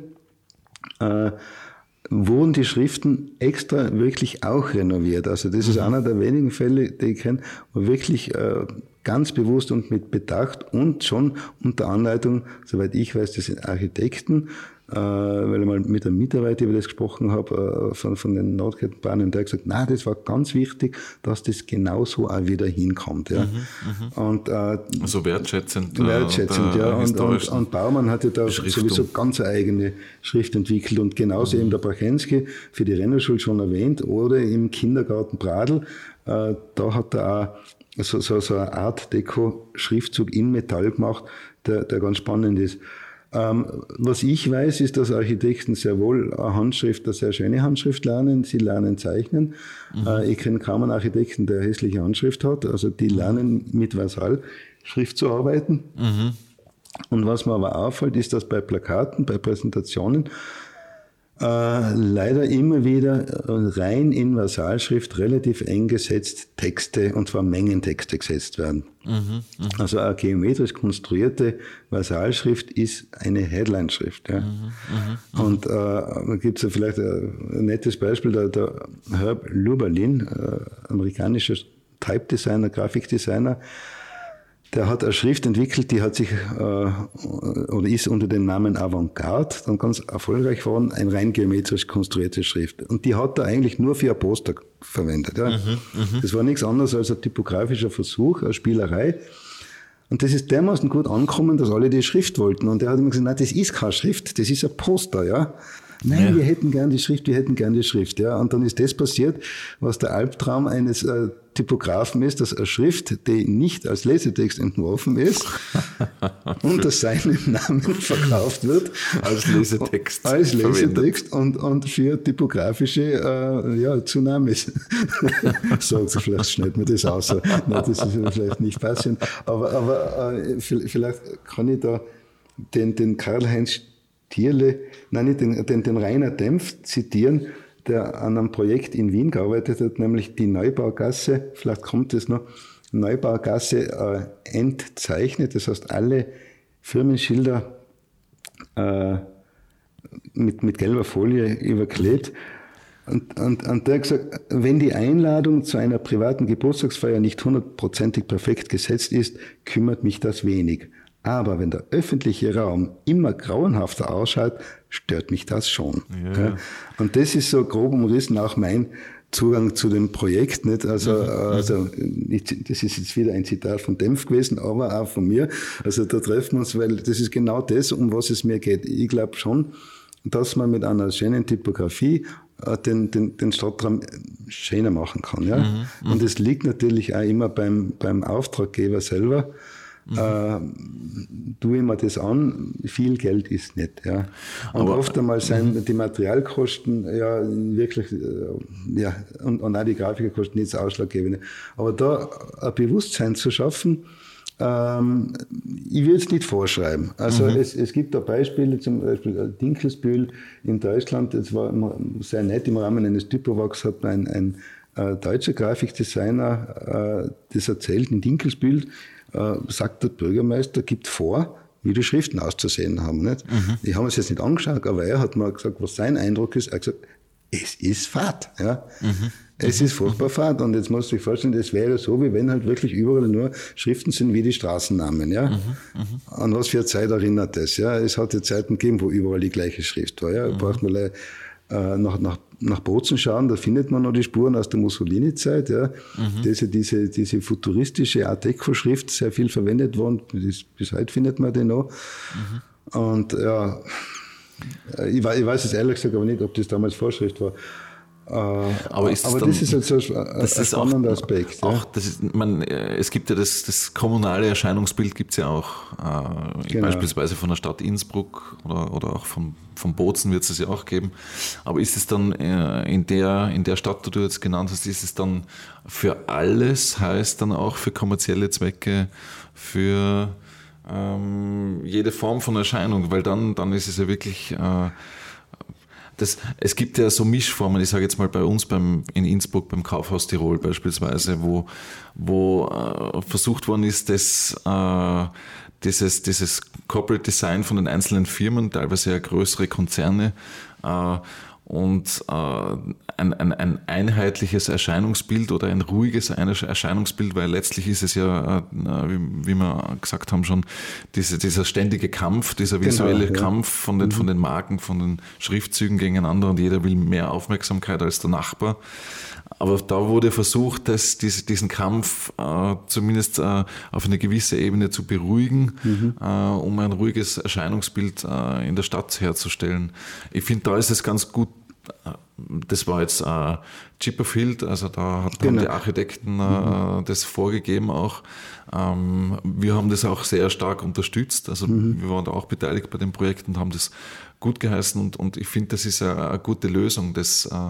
S2: äh, wurden die Schriften extra wirklich auch renoviert. Also das mhm. ist einer der wenigen Fälle, die ich kenne, wo wirklich äh, ganz bewusst und mit Bedacht und schon unter Anleitung, soweit ich weiß, das sind Architekten, äh, weil ich mal mit einem Mitarbeiter über das gesprochen habe, äh, von, von den Nordkettenbahnen, der hat gesagt, nein, das war ganz wichtig, dass das genauso auch wieder hinkommt. Ja. Mhm, und, äh,
S1: also wertschätzend.
S2: Wertschätzend, ja. Und, und, und Baumann hatte da sowieso ganz eine eigene Schrift entwickelt und genauso mhm. eben der Brachensky für die Rennerschule schon erwähnt oder im Kindergarten Pradl, äh, da hat er auch so, so, so eine Art Deko-Schriftzug in Metall gemacht, der, der ganz spannend ist. Ähm, was ich weiß, ist, dass Architekten sehr wohl eine Handschrift, eine sehr schöne Handschrift lernen. Sie lernen zeichnen. Mhm. Äh, ich kenne kaum einen Architekten, der hässliche Handschrift hat. Also die lernen mit Versalschrift zu arbeiten. Mhm. Und was mir aber auffällt, ist, dass bei Plakaten, bei Präsentationen Äh, leider immer wieder rein in Versalschrift relativ eng gesetzt Texte, und zwar Mengentexte gesetzt werden. Mhm, mh. Also eine geometrisch konstruierte Versalschrift ist eine Headline-Schrift. Ja. Mhm, mh, und äh, da gibt es ja vielleicht ein, ein nettes Beispiel, der, der Herb Lubalin, äh, amerikanischer Type-Designer, Grafikdesigner, der hat eine Schrift entwickelt, die hat sich äh, oder ist unter dem Namen Avantgarde dann ganz erfolgreich geworden, eine rein geometrisch konstruierte Schrift. Und die hat er eigentlich nur für ein Poster verwendet. Ja. Mhm, das war nichts anderes als ein typografischer Versuch, eine Spielerei. Und das ist dermaßen gut angekommen, dass alle die Schrift wollten. Und er hat immer gesagt, nein, das ist keine Schrift, das ist ein Poster, ja. Nein, ja. wir hätten gern die Schrift, wir hätten gern die Schrift, ja. Und dann ist das passiert, was der Albtraum eines äh, Typografen ist, dass eine Schrift, die nicht als Lesetext entworfen ist, unter seinem Namen verkauft wird.
S1: Als Lesetext.
S2: Als Lesetext und, und für typografische äh, ja, Tsunamis. So, vielleicht schneidet mir das aus. Nein, das ist vielleicht nicht passend. Aber, aber äh, vielleicht kann ich da den, den Karl-Heinz Tierle, nein, nicht den, den, den Rainer Dempf zitieren, der an einem Projekt in Wien gearbeitet hat, nämlich die Neubaugasse, vielleicht kommt es noch, Neubaugasse äh, entzeichnet, das heißt alle Firmenschilder äh, mit, mit gelber Folie überklebt. Und, und, und der hat gesagt, wenn die Einladung zu einer privaten Geburtstagsfeier nicht hundertprozentig perfekt gesetzt ist, kümmert mich das wenig. Aber wenn der öffentliche Raum immer grauenhafter ausschaut, stört mich das schon. Ja. Ja. Und das ist so grob umrissen auch mein Zugang zu dem Projekt. Nicht? Also, mhm. also ich, das ist jetzt wieder ein Zitat von Dempf gewesen, aber auch von mir. Also da treffen wir uns, weil das ist genau das, um was es mir geht. Ich glaube schon, dass man mit einer schönen Typografie den, den, den Stadtraum schöner machen kann. Ja? Mhm. Und es liegt natürlich auch immer beim, beim Auftraggeber selber. Mhm. Äh, tue ich mir das an, viel Geld ist nicht. Ja. Und aber, oft einmal sind mhm. die Materialkosten ja wirklich, äh, ja, und, und auch die Grafikerkosten nicht das Ausschlaggebende. Aber da ein Bewusstsein zu schaffen, Ähm, ich würde es nicht vorschreiben. Also mhm. es, es gibt da Beispiele, zum Beispiel Dinkelsbühl in Deutschland, das war sehr nett, im Rahmen eines Typowachs hat ein, ein äh, deutscher Grafikdesigner äh, das erzählt, in Dinkelsbühl äh, sagt der Bürgermeister, gibt vor, wie die Schriften auszusehen haben. Nicht? Mhm. Ich habe es jetzt nicht angeschaut, aber er hat mal gesagt, was sein Eindruck ist. Er hat gesagt, es ist fad. Ja? Mhm. Es ist furchtbar fad. Und jetzt musst du dich vorstellen, das wäre so, wie wenn halt wirklich überall nur Schriften sind wie die Straßennamen. Ja? Mhm. Mhm. An was für eine Zeit erinnert das? Ja? Es hat ja Zeiten gegeben, wo überall die gleiche Schrift war. Ja? Mhm. Braucht man äh, nach, nach, nach Bozen schauen, da findet man noch die Spuren aus der Mussolini-Zeit. Ja? Mhm. Diese, diese, diese futuristische Art Deco-Schrift sehr viel verwendet worden. Bis, bis heute findet man den noch. Mhm. Und ja, ich weiß, ich weiß es ehrlich gesagt aber nicht, ob das damals Vorschrift war.
S1: Aber, ist
S2: aber
S1: dann,
S2: das ist jetzt so ein,
S1: das
S2: ein
S1: ist
S2: spannender
S1: auch,
S2: Aspekt.
S1: Auch,
S2: ja.
S1: das ist, man, es gibt ja das, das kommunale Erscheinungsbild gibt es ja auch. Äh, genau. Beispielsweise von der Stadt Innsbruck oder, oder auch vom, vom Bozen wird es ja auch geben. Aber ist es dann äh, in, der, in der Stadt, die du jetzt genannt hast, ist es dann für alles, heißt dann auch für kommerzielle Zwecke, für ähm, jede Form von Erscheinung? Weil dann, dann ist es ja wirklich... Äh, Das, es gibt ja so Mischformen, ich sage jetzt mal bei uns beim, in Innsbruck beim Kaufhaus Tirol beispielsweise, wo, wo äh, versucht worden ist, das, äh, dieses, dieses Corporate Design von den einzelnen Firmen, teilweise ja größere Konzerne, äh, und äh, ein, ein, ein einheitliches Erscheinungsbild oder ein ruhiges Erscheinungsbild, weil letztlich ist es ja, äh, wie, wie wir gesagt haben schon, diese, dieser ständige Kampf, dieser visuelle genau, ja. Kampf von den, mhm. von den Marken, von den Schriftzügen gegeneinander und jeder will mehr Aufmerksamkeit als der Nachbar. Aber da wurde versucht, dass diese, diesen Kampf äh, zumindest äh, auf eine gewisse Ebene zu beruhigen, mhm. äh, um ein ruhiges Erscheinungsbild äh, in der Stadt herzustellen. Ich finde, da ist es ganz gut. Das war jetzt äh, Chipperfield, also da hat, genau. haben die Architekten äh, mhm. das vorgegeben auch. Ähm, wir haben das auch sehr stark unterstützt, also mhm. wir waren da auch beteiligt bei dem Projekt und haben das gut geheißen und, und ich finde, das ist eine, eine gute Lösung, das, äh,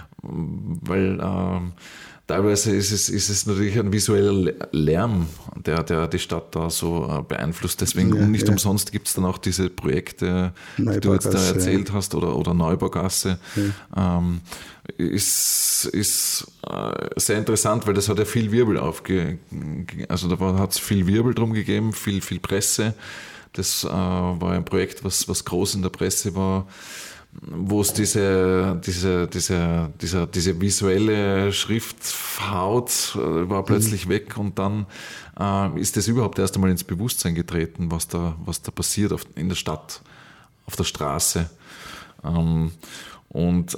S1: weil äh, teilweise ist es, ist es natürlich ein visueller Lärm, der, der die Stadt da so beeinflusst. Deswegen ja, und nicht ja. umsonst gibt es dann auch diese Projekte, die du jetzt da erzählt ja. hast, oder, oder Neubaugasse. Ja. Ähm, ist, ist äh, sehr interessant, weil das hat ja viel Wirbel aufge... Also da hat es viel Wirbel drum gegeben, viel, viel Presse. Das äh, war ein Projekt, was, was groß in der Presse war, wo es diese, diese, diese, diese, diese visuelle Schrifthaut äh, war plötzlich mhm. weg und dann äh, ist das überhaupt erst einmal ins Bewusstsein getreten, was da, was da passiert auf, in der Stadt, auf der Straße. Ähm, und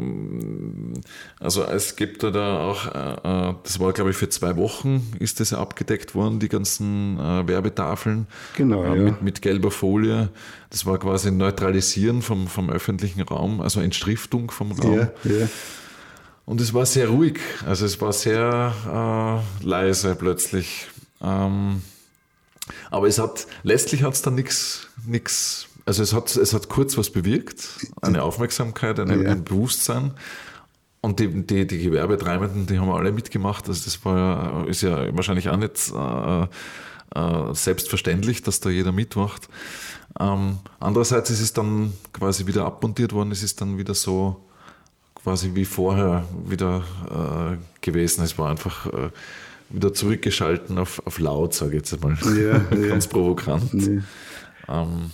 S1: ähm, also es gibt da auch, äh, das war glaube ich für zwei Wochen ist das abgedeckt worden, die ganzen äh, Werbetafeln
S2: genau,
S1: äh,
S2: ja.
S1: mit, mit gelber Folie. Das war quasi Neutralisieren vom, vom öffentlichen Raum, also Entschriftung vom Raum.
S2: Ja, ja.
S1: Und es war sehr ruhig, also es war sehr äh, leise plötzlich. Ähm, aber es hat, letztlich hat es dann nichts, nichts. Also es hat, es hat kurz was bewirkt, eine Aufmerksamkeit, eine, ja. ein Bewusstsein. Und die, die, die Gewerbetreibenden, die haben alle mitgemacht. Also das war, ist ja wahrscheinlich auch nicht äh, äh, selbstverständlich, dass da jeder mitmacht. Ähm, andererseits ist es dann quasi wieder abmontiert worden. Es ist dann wieder so quasi wie vorher wieder äh, gewesen. Es war einfach äh, wieder zurückgeschalten auf, auf laut, sage ich jetzt mal. Ja, ganz ja. provokant. Nee. Ähm,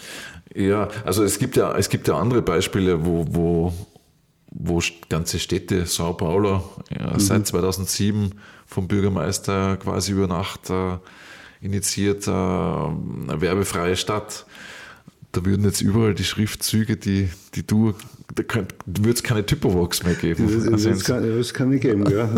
S1: ja, also es gibt ja, es gibt ja andere Beispiele, wo, wo, wo ganze Städte, Sao Paulo, ja, mhm. seit zweitausendsieben vom Bürgermeister quasi über Nacht äh, initiiert, äh, eine werbefreie Stadt. Da würden jetzt überall die Schriftzüge, die, die du, da würde es keine Typowachs mehr geben.
S2: Das, das, kann, das kann nicht geben, ja.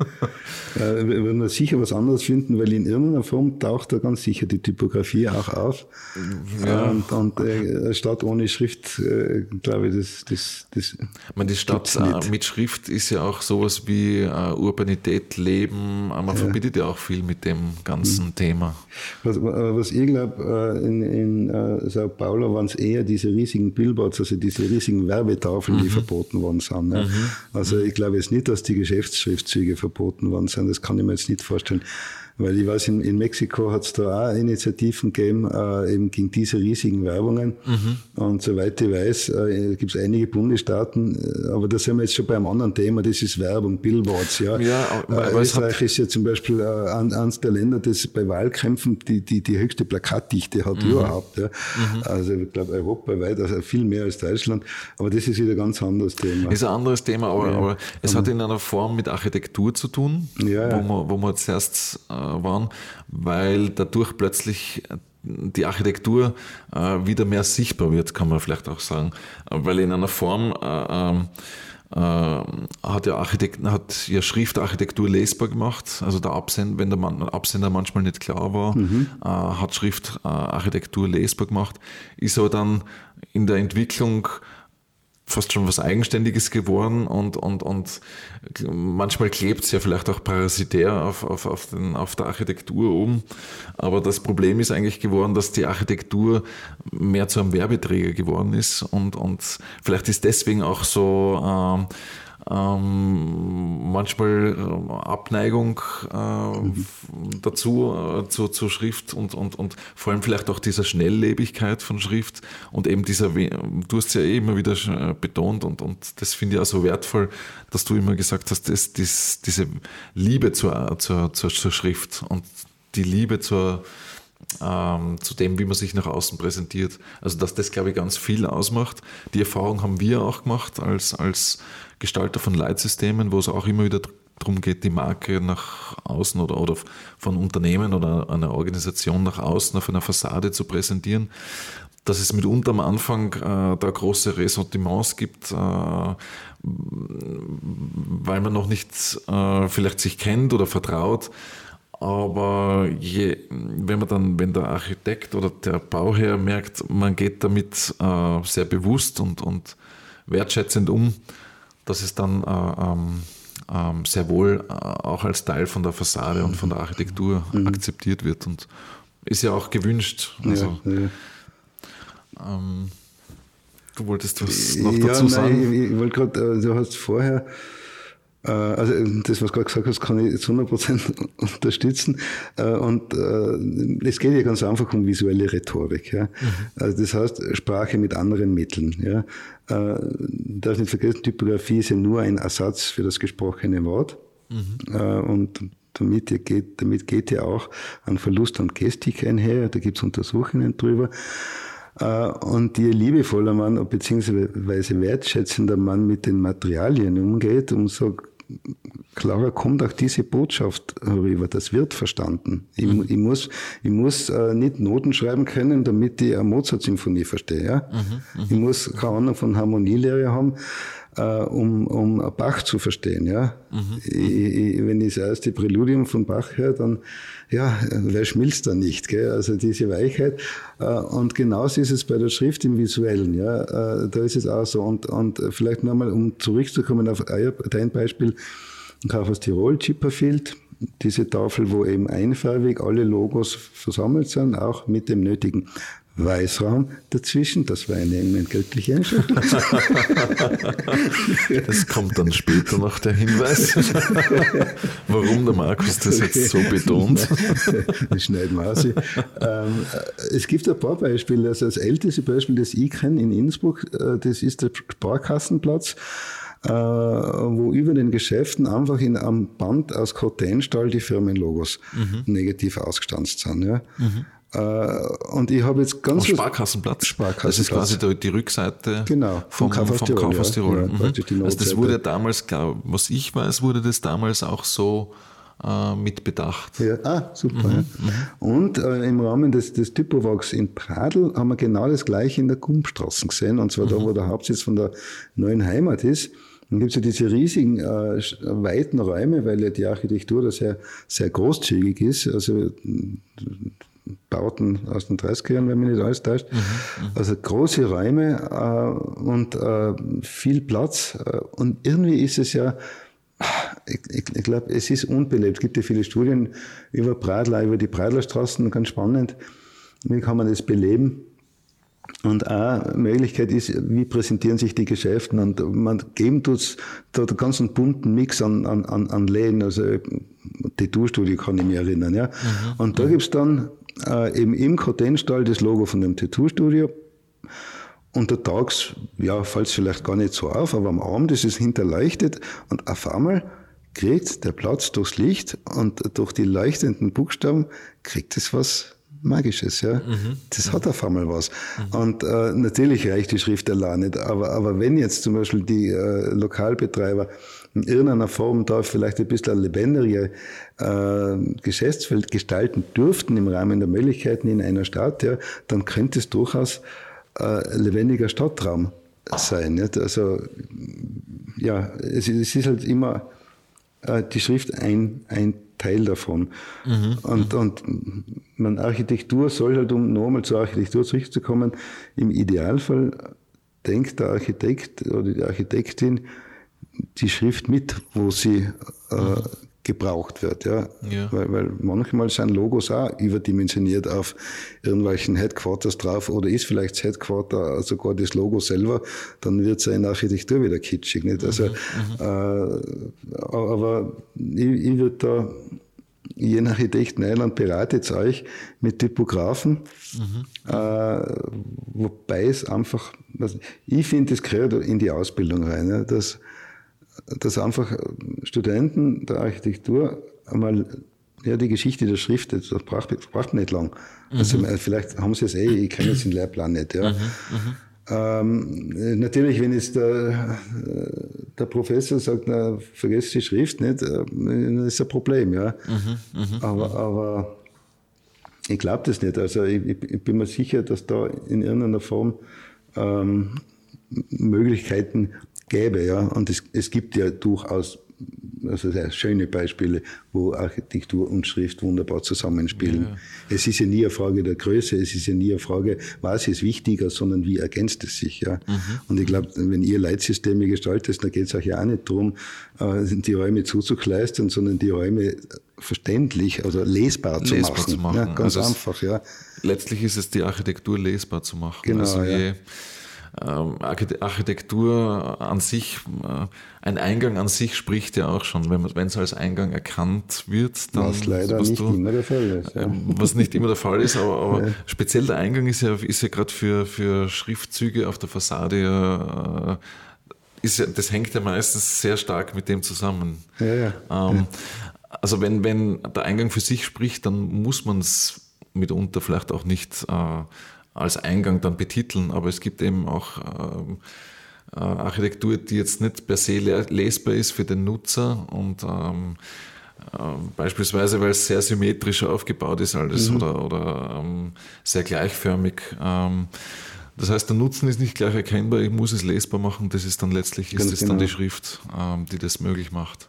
S2: äh, wir würden sicher was anderes finden, weil in irgendeiner Form taucht da ganz sicher die Typografie auch auf. Ja. Und, und äh, eine Stadt ohne Schrift, äh, glaube ich, das, das, das
S1: ich meine, die Stadt äh, mit Schrift ist ja auch sowas wie äh, Urbanität, Leben, man ja. verbindet ja auch viel mit dem ganzen mhm. Thema.
S2: Was, was ich glaube, äh, in, in äh, Sao Paulo waren es eher diese riesigen Billboards, also diese riesigen Werbetafeln, die mhm. verboten worden sind. Ja. Mhm. Also ich glaube jetzt nicht, dass die Geschäftsschriftzüge verboten worden sind, das kann ich mir jetzt nicht vorstellen. Weil ich weiß, in, in Mexiko hat es da auch Initiativen gegeben, äh, eben gegen diese riesigen Werbungen. Mhm. Und soweit ich weiß, äh, gibt es einige Bundesstaaten, aber da sind wir jetzt schon bei einem anderen Thema, das ist Werbung, Billboards. Ja.
S1: Ja,
S2: äh, Österreich ist ja zum Beispiel äh, eines der Länder, das bei Wahlkämpfen die, die, die höchste Plakatdichte hat mhm. überhaupt. Ja. Mhm. Also ich glaube europaweit, also viel mehr als Deutschland. Aber das ist wieder ein ganz anderes Thema.
S1: Ist ein anderes Thema, aber, ja. aber es hat in einer Form mit Architektur zu tun, ja, ja. Wo, wir, wo wir zuerst äh, waren, weil dadurch plötzlich die Architektur äh, wieder mehr sichtbar wird, kann man vielleicht auch sagen. Weil in einer Form äh, äh, hat ja Architekt, hat ja Schriftarchitektur lesbar gemacht. Also der Absender, wenn der Absender manchmal nicht klar war, mhm. äh, hat Schriftarchitektur lesbar gemacht. Ist aber dann in der Entwicklung fast schon was Eigenständiges geworden und, und, und manchmal klebt es ja vielleicht auch parasitär auf, auf, auf, den, auf der Architektur um. Aber das Problem ist eigentlich geworden, dass die Architektur mehr zu einem Werbeträger geworden ist und, und vielleicht ist deswegen auch so ähm, ähm, manchmal Abneigung äh, mhm. dazu, äh, zu, zur Schrift und, und, und vor allem vielleicht auch dieser Schnelllebigkeit von Schrift und eben dieser, du hast es ja eh immer wieder betont und, und das finde ich auch so wertvoll, dass du immer gesagt hast, dass das, diese Liebe zur, zur, zur, zur Schrift und die Liebe zur Ähm, zu dem, wie man sich nach außen präsentiert. Also dass das, glaube ich, ganz viel ausmacht. Die Erfahrung haben wir auch gemacht als, als Gestalter von Leitsystemen, wo es auch immer wieder darum geht, die Marke nach außen oder, oder von Unternehmen oder einer Organisation nach außen auf einer Fassade zu präsentieren. Dass es mitunter am Anfang äh, da große Ressentiments gibt, äh, weil man noch nicht äh, vielleicht sich kennt oder vertraut. Aber je, wenn man dann, wenn der Architekt oder der Bauherr merkt, man geht damit äh, sehr bewusst und, und wertschätzend um, dass es dann äh, ähm, sehr wohl äh, auch als Teil von der Fassade und von der Architektur mhm. akzeptiert wird und ist ja auch gewünscht. Also, ja, ja. Ähm, du wolltest was noch
S2: ja,
S1: dazu sagen?
S2: Nein, ich, ich wollte gerade, du hast vorher Also das, was du gerade gesagt hast, kann ich zu hundert Prozent unterstützen. Und es geht ja ganz einfach um visuelle Rhetorik. Ja. Mhm. Also das heißt, Sprache mit anderen Mitteln. Ja. Darf nicht vergessen, Typografie ist ja nur ein Ersatz für das gesprochene Wort. Mhm. Und damit geht, damit geht ja auch ein Verlust an Gestik einher. Da gibt es Untersuchungen drüber. Und je liebevoller man beziehungsweise wertschätzender man mit den Materialien umgeht, umso klarer kommt auch diese Botschaft rüber. Das wird verstanden. Ich, mhm. ich muss, ich muss äh, nicht Noten schreiben können, damit ich eine Mozart-Symphonie verstehe. Ja? Mhm, ich muss keine Ahnung von Harmonielehre haben, äh, um, um Bach zu verstehen. Ja? Mhm. Ich, ich, wenn ich das erste Präludium von Bach höre, dann, ja, wer schmilzt da nicht? Gell? Also diese Weichheit. Äh, und genauso ist es bei der Schrift im Visuellen. Ja? Äh, da ist es auch so. Und, und vielleicht nochmal, um zurückzukommen auf dein Beispiel, Kaufhaus Tirol, Chipperfield, diese Tafel, wo eben einfarbig alle Logos versammelt sind, auch mit dem nötigen Weißraum dazwischen. Das war eine entgeltliche Einschränkung.
S1: Das kommt dann später noch der Hinweis, warum der Markus das jetzt so betont.
S2: Das schneiden wir aus. Ähm, es gibt ein paar Beispiele. Also das älteste Beispiel, das ich kenne in Innsbruck, das ist der Sparkassenplatz, wo über den Geschäften einfach in einem Band aus Koteinstahl die Firmenlogos mhm. negativ ausgestanzt sind. Ja. Mhm. Und ich habe jetzt ganz...
S1: Am Sparkassenplatz? Sparkassenplatz. Das ist quasi die, die Rückseite
S2: genau,
S1: vom Kaufhaus Tirol. Kaufhaus Tirol. Ja,
S2: mhm.
S1: Also das wurde damals, glaub, was ich weiß, wurde das damals auch so äh, mit bedacht.
S2: Ja, ah, super. Mhm. Ja. Und äh, im Rahmen des, des Typovax in Pradl haben wir genau das Gleiche in der Gumpstraße gesehen, und zwar mhm. da, wo der Hauptsitz von der neuen Heimat ist. Dann gibt es ja diese riesigen, äh, weiten Räume, weil ja die Architektur da sehr, sehr großzügig ist. Also Bauten aus den dreißiger Jahren, wenn mich nicht alles täuscht. Mhm, also große Räume äh, und äh, viel Platz. Und irgendwie ist es ja, ich, ich, ich glaube, es ist unbelebt. Es gibt ja viele Studien über Pradl, über die Pradlerstraßen, ganz spannend. Wie kann man das beleben? Und eine Möglichkeit ist, wie präsentieren sich die Geschäfte? Und man geben tut's da den ganzen bunten Mix an, an, an Läden. Also Tattoo-Studio, kann ich mich erinnern. Ja.
S1: Mhm.
S2: Und da gibt es dann äh, eben im Kottenstall das Logo von dem Tattoo-Studio. Untertags, ja, fällt es vielleicht gar nicht so auf, aber am Abend ist es hinterleuchtet und auf einmal kriegt der Platz durchs Licht und durch die leuchtenden Buchstaben kriegt es was Magisches, ja. Mhm. Das hat auf einmal was. Mhm. Und äh, natürlich reicht die Schrift allein nicht, aber, aber wenn jetzt zum Beispiel die äh, Lokalbetreiber in irgendeiner Form da vielleicht ein bisschen ein lebendiger äh, Geschäftsfeld gestalten dürften im Rahmen der Möglichkeiten in einer Stadt, ja, dann könnte es durchaus äh, lebendiger Stadtraum sein. Nicht? Also ja, es, es ist halt immer äh, die Schrift ein, ein Teil davon. Mhm. Und, und man, Architektur soll halt, um nochmal zur Architektur zurückzukommen, im Idealfall denkt der Architekt oder die Architektin die Schrift mit, wo sie äh, mhm. gebraucht wird. Ja? Ja. Weil, weil manchmal sind Logos auch überdimensioniert auf irgendwelchen Headquarters drauf oder ist vielleicht das Headquarter sogar das Logo selber, dann wird es ja in der Architektur wieder kitschig. Nicht? Also, mhm. äh, aber ich, ich würde da jeden Architekten einladen, beratet euch mit Typografen, mhm. äh, wobei es einfach, also ich finde, das gehört in die Ausbildung rein, ja, dass dass einfach Studenten der Architektur einmal ja, die Geschichte der Schrift, das braucht, braucht nicht lang. Mhm. Also vielleicht haben sie es eh, ich kenne jetzt den Lehrplan nicht. Ja. Mhm. Mhm. Ähm, natürlich, wenn jetzt der, der Professor sagt, na, vergesst die Schrift nicht, dann ist ein Problem. Ja. Mhm. Mhm. Aber, aber ich glaube das nicht. Also ich, ich bin mir sicher, dass da in irgendeiner Form ähm, Möglichkeiten gäbe, ja, und es, es gibt ja durchaus also sehr schöne Beispiele, wo Architektur und Schrift wunderbar zusammenspielen. Ja, ja. Es ist ja nie eine Frage der Größe, es ist ja nie eine Frage, was ist wichtiger, sondern wie ergänzt es sich, ja. Mhm. Und ich glaube, wenn ihr Leitsysteme gestaltet, dann geht es euch ja auch nicht darum, die Räume zuzukleistern, sondern die Räume verständlich, also lesbar zu
S1: lesbar
S2: machen.
S1: Zu machen.
S2: Ja, ganz
S1: also
S2: einfach, ja.
S1: Letztlich ist es die Architektur lesbar zu machen.
S2: Genau,
S1: also je,
S2: ja.
S1: Architektur an sich, ein Eingang an sich spricht ja auch schon, wenn es als Eingang erkannt wird, dann
S2: was leider was nicht du, immer der Fall ist. Ja.
S1: Was nicht immer der Fall ist, aber, aber
S2: ja.
S1: speziell der Eingang ist ja, ist ja gerade für, für Schriftzüge auf der Fassade ja, ist ja, das hängt ja meistens sehr stark mit dem zusammen.
S2: Ja, ja.
S1: Ähm,
S2: ja.
S1: Also wenn, wenn der Eingang für sich spricht, dann muss man es mitunter vielleicht auch nicht äh, als Eingang dann betiteln, aber es gibt eben auch ähm, äh, Architektur, die jetzt nicht per se lesbar ist für den Nutzer und ähm, äh, beispielsweise, weil es sehr symmetrisch aufgebaut ist alles mhm. oder, oder ähm, sehr gleichförmig. Ähm, das heißt, der Nutzen ist nicht gleich erkennbar, ich muss es lesbar machen, das ist dann letztlich ist das genau. dann die Schrift, ähm, die das möglich macht.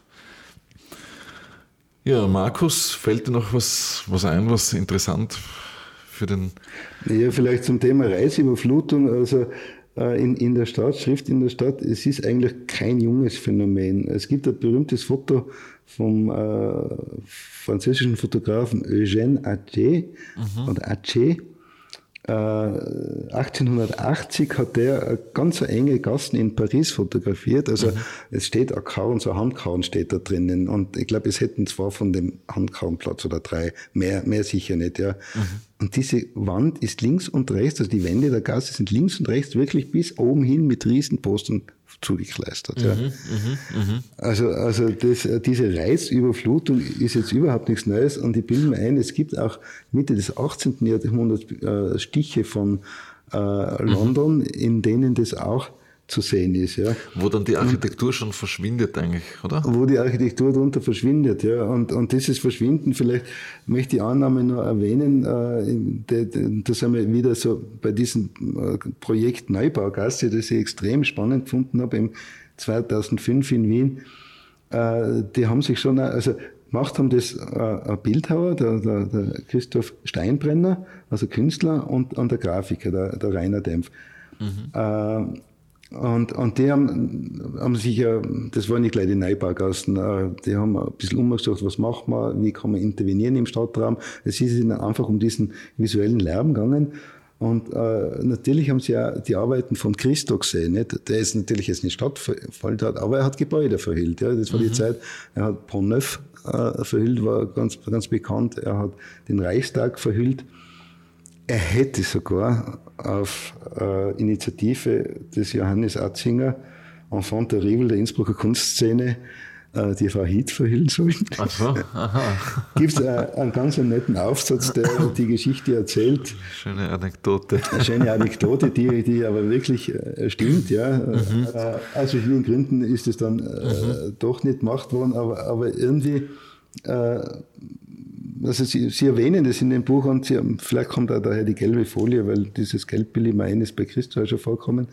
S1: Ja, Markus, fällt dir noch was, was ein, was interessant für den...
S2: Ja, vielleicht zum Thema Reizüberflutung, also äh, in, in der Stadt, Schrift in der Stadt, es ist eigentlich kein junges Phänomen. Es gibt ein berühmtes Foto vom äh, französischen Fotografen Eugène Atget, mhm. oder Atget. Äh, achtzehnhundertachtzig hat der ganz enge Gassen in Paris fotografiert. Also mhm. es steht ein Kauen, so ein Handkauen steht da drinnen. Und ich glaube, es hätten zwar von dem Handkauenplatz oder drei, mehr, mehr sicher nicht. Ja. Mhm. Und diese Wand ist links und rechts, also die Wände der Gasse sind links und rechts wirklich bis oben hin mit Riesenpostern zugekleistert. Ja. Mhm, mh, also also das, diese Reizüberflutung ist jetzt überhaupt nichts Neues und ich bilde mir ein, es gibt auch Mitte des achtzehnten Jahrhunderts äh, Stiche von äh, London, mhm. in denen das auch zu sehen ist. Ja.
S1: Wo dann die Architektur und, schon verschwindet eigentlich, oder?
S2: Wo die Architektur darunter verschwindet, ja. Und, und dieses Verschwinden, vielleicht möchte ich die Annahme nur erwähnen, äh, da sind wir wieder so bei diesem äh, Projekt Neubaugasse, das ich extrem spannend gefunden habe, im zweitausendfünf in Wien. Äh, die haben sich schon, also gemacht haben das äh, ein Bildhauer, der, der, der Christoph Steinbrenner, also Künstler, und, und der Grafiker, der, der Rainer Dempf. Mhm. Äh, Und, und die haben, haben sich ja, das waren nicht gleich die Neubaugassen, die haben ein bisschen umgedacht, was macht man, wie kann man intervenieren im Stadtraum. Es ist ihnen einfach um diesen visuellen Lärm gegangen. Und äh, natürlich haben sie ja die Arbeiten von Christo gesehen. Nicht? Der ist natürlich jetzt nicht stattgefunden, aber er hat Gebäude verhüllt. Ja? Das war mhm. die Zeit, er hat Pont Neuf äh, verhüllt, war ganz, ganz bekannt. Er hat den Reichstag verhüllt. Er hätte sogar auf äh, Initiative des Johannes Atzinger, Enfant terrible der Innsbrucker Kunstszene, äh, die Frau Hieth verhüllen sollen.
S1: Ach so, aha.
S2: Gibt es äh, einen ganz netten Aufsatz, der die Geschichte erzählt.
S1: Schöne Anekdote.
S2: Eine schöne Anekdote, die, die aber wirklich äh, stimmt. Ja. Mhm. Äh, aus verschiedenen Gründen ist es dann äh, mhm. doch nicht gemacht worden, aber, aber irgendwie... Äh, Also Sie, Sie erwähnen das in dem Buch und Sie haben, vielleicht kommt auch daher die gelbe Folie, weil dieses Geldbilly Main ist bei Christo schon vorkommen.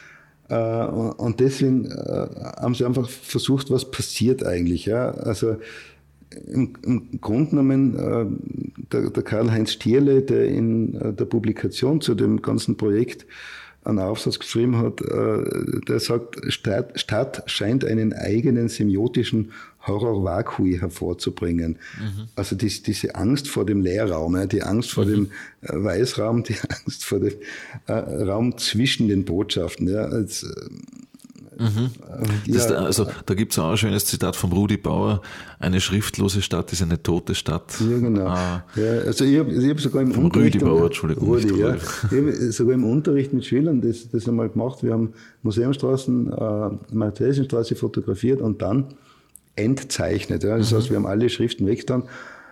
S2: Äh, und deswegen äh, haben Sie einfach versucht, was passiert eigentlich. Ja? Also im, im Grunde genommen, äh, der, der Karl-Heinz Stierle, der in äh, der Publikation zu dem ganzen Projekt einen Aufsatz geschrieben hat, äh, der sagt, Stadt, Stadt scheint einen eigenen semiotischen Horror vacui hervorzubringen. Mhm. Also die, diese Angst vor dem Leerraum, ja, die Angst vor mhm. dem äh, Weißraum, die Angst vor dem äh, Raum zwischen den Botschaften. Ja, als, äh,
S1: mhm. äh, das, ja, also da gibt es auch ein schönes Zitat von Rudi Bauer: Eine schriftlose Stadt ist eine tote Stadt.
S2: Ja, genau. Ah, ja, also ich habe ich hab sogar im
S1: von
S2: Unterricht...
S1: Rudi Bauer, Entschuldigung. Rudi,
S2: ja, ich habe sogar im Unterricht mit Schülern das, das einmal gemacht. Wir haben Museumstraßen, äh, Martha-Theresienstraße fotografiert und dann entzeichnet. Ja. Das mhm. heißt, wir haben alle Schriften weg dann.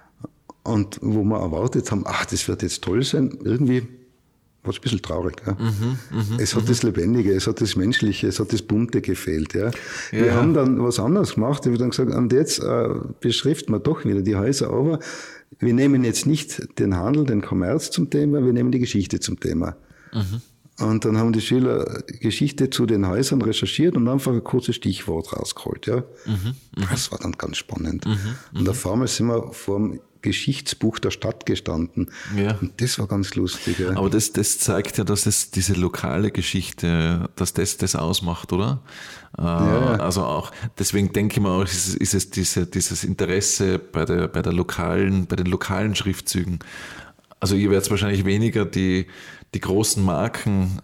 S2: Und wo wir erwartet haben, ach, das wird jetzt toll sein, irgendwie war es ein bisschen traurig. Ja. Mhm, mh, es hat mh. das Lebendige, es hat das Menschliche, es hat das Bunte gefehlt. Ja. Ja. Wir haben dann was anderes gemacht. Ich habe dann gesagt, und jetzt äh, beschriften wir doch wieder die Häuser, aber wir nehmen jetzt nicht den Handel, den Kommerz zum Thema, wir nehmen die Geschichte zum Thema. Mhm. Und dann haben die Schüler Geschichte zu den Häusern recherchiert und einfach ein kurzes Stichwort rausgeholt. Ja. Mhm, das war dann ganz spannend. Mhm, und auf einmal sind wir vor dem Geschichtsbuch der Stadt gestanden. Ja. Und das war ganz lustig. Ja.
S1: Aber das, das zeigt ja, dass es diese lokale Geschichte, dass das das ausmacht, oder? Ja. Also auch, deswegen denke ich mir auch, ist, ist es diese, dieses Interesse bei der, bei der lokalen, bei den lokalen Schriftzügen. Also ihr werdet wahrscheinlich weniger die, die großen Marken,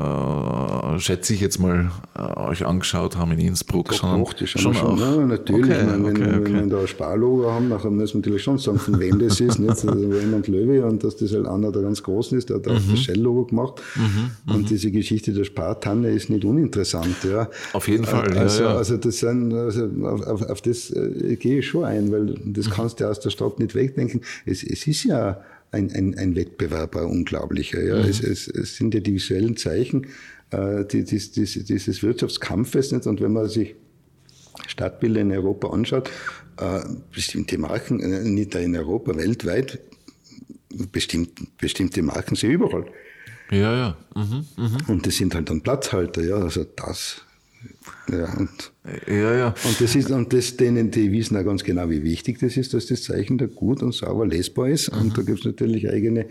S1: äh, schätze ich jetzt mal, äh, euch angeschaut haben in Innsbruck.
S2: Doch, sondern doch, die schon, schon auch. Ja, natürlich, okay, meine, wenn, okay, okay. wenn wir da ein Sparlogo haben, nachher müssen wir natürlich schon sagen, von wem das ist. Nicht? Also Raymond Löwy, und dass das halt einer der ganz Großen ist, der hat auch mhm. das Shell-Logo gemacht. Mhm, und diese Geschichte der Spartanne ist nicht uninteressant. Ja.
S1: Auf jeden Fall.
S2: Also,
S1: ja, ja.
S2: also, das sind, also auf, auf, auf das äh, gehe ich schon ein, weil das mhm. kannst du aus der Stadt nicht wegdenken. Es, es ist ja Ein, ein, ein Wettbewerb, ein unglaublicher. Ja. Mhm. Es, es, es sind ja die visuellen Zeichen äh, die, die, die, dieses Wirtschaftskampfes. Nicht? Und wenn man sich Stadtbilder in Europa anschaut, äh, bestimmte Marken, äh, nicht in Europa, weltweit, bestimmt, bestimmte Marken sind überall.
S1: Ja, ja. Mhm, mh.
S2: Und das sind halt dann Platzhalter. Ja. Also das... Ja, und,
S1: ja, ja.
S2: und das ist, und das, denen, die wissen auch ganz genau, wie wichtig das ist, dass das Zeichen da gut und sauber lesbar ist. Mhm. Und da gibt es natürlich eigene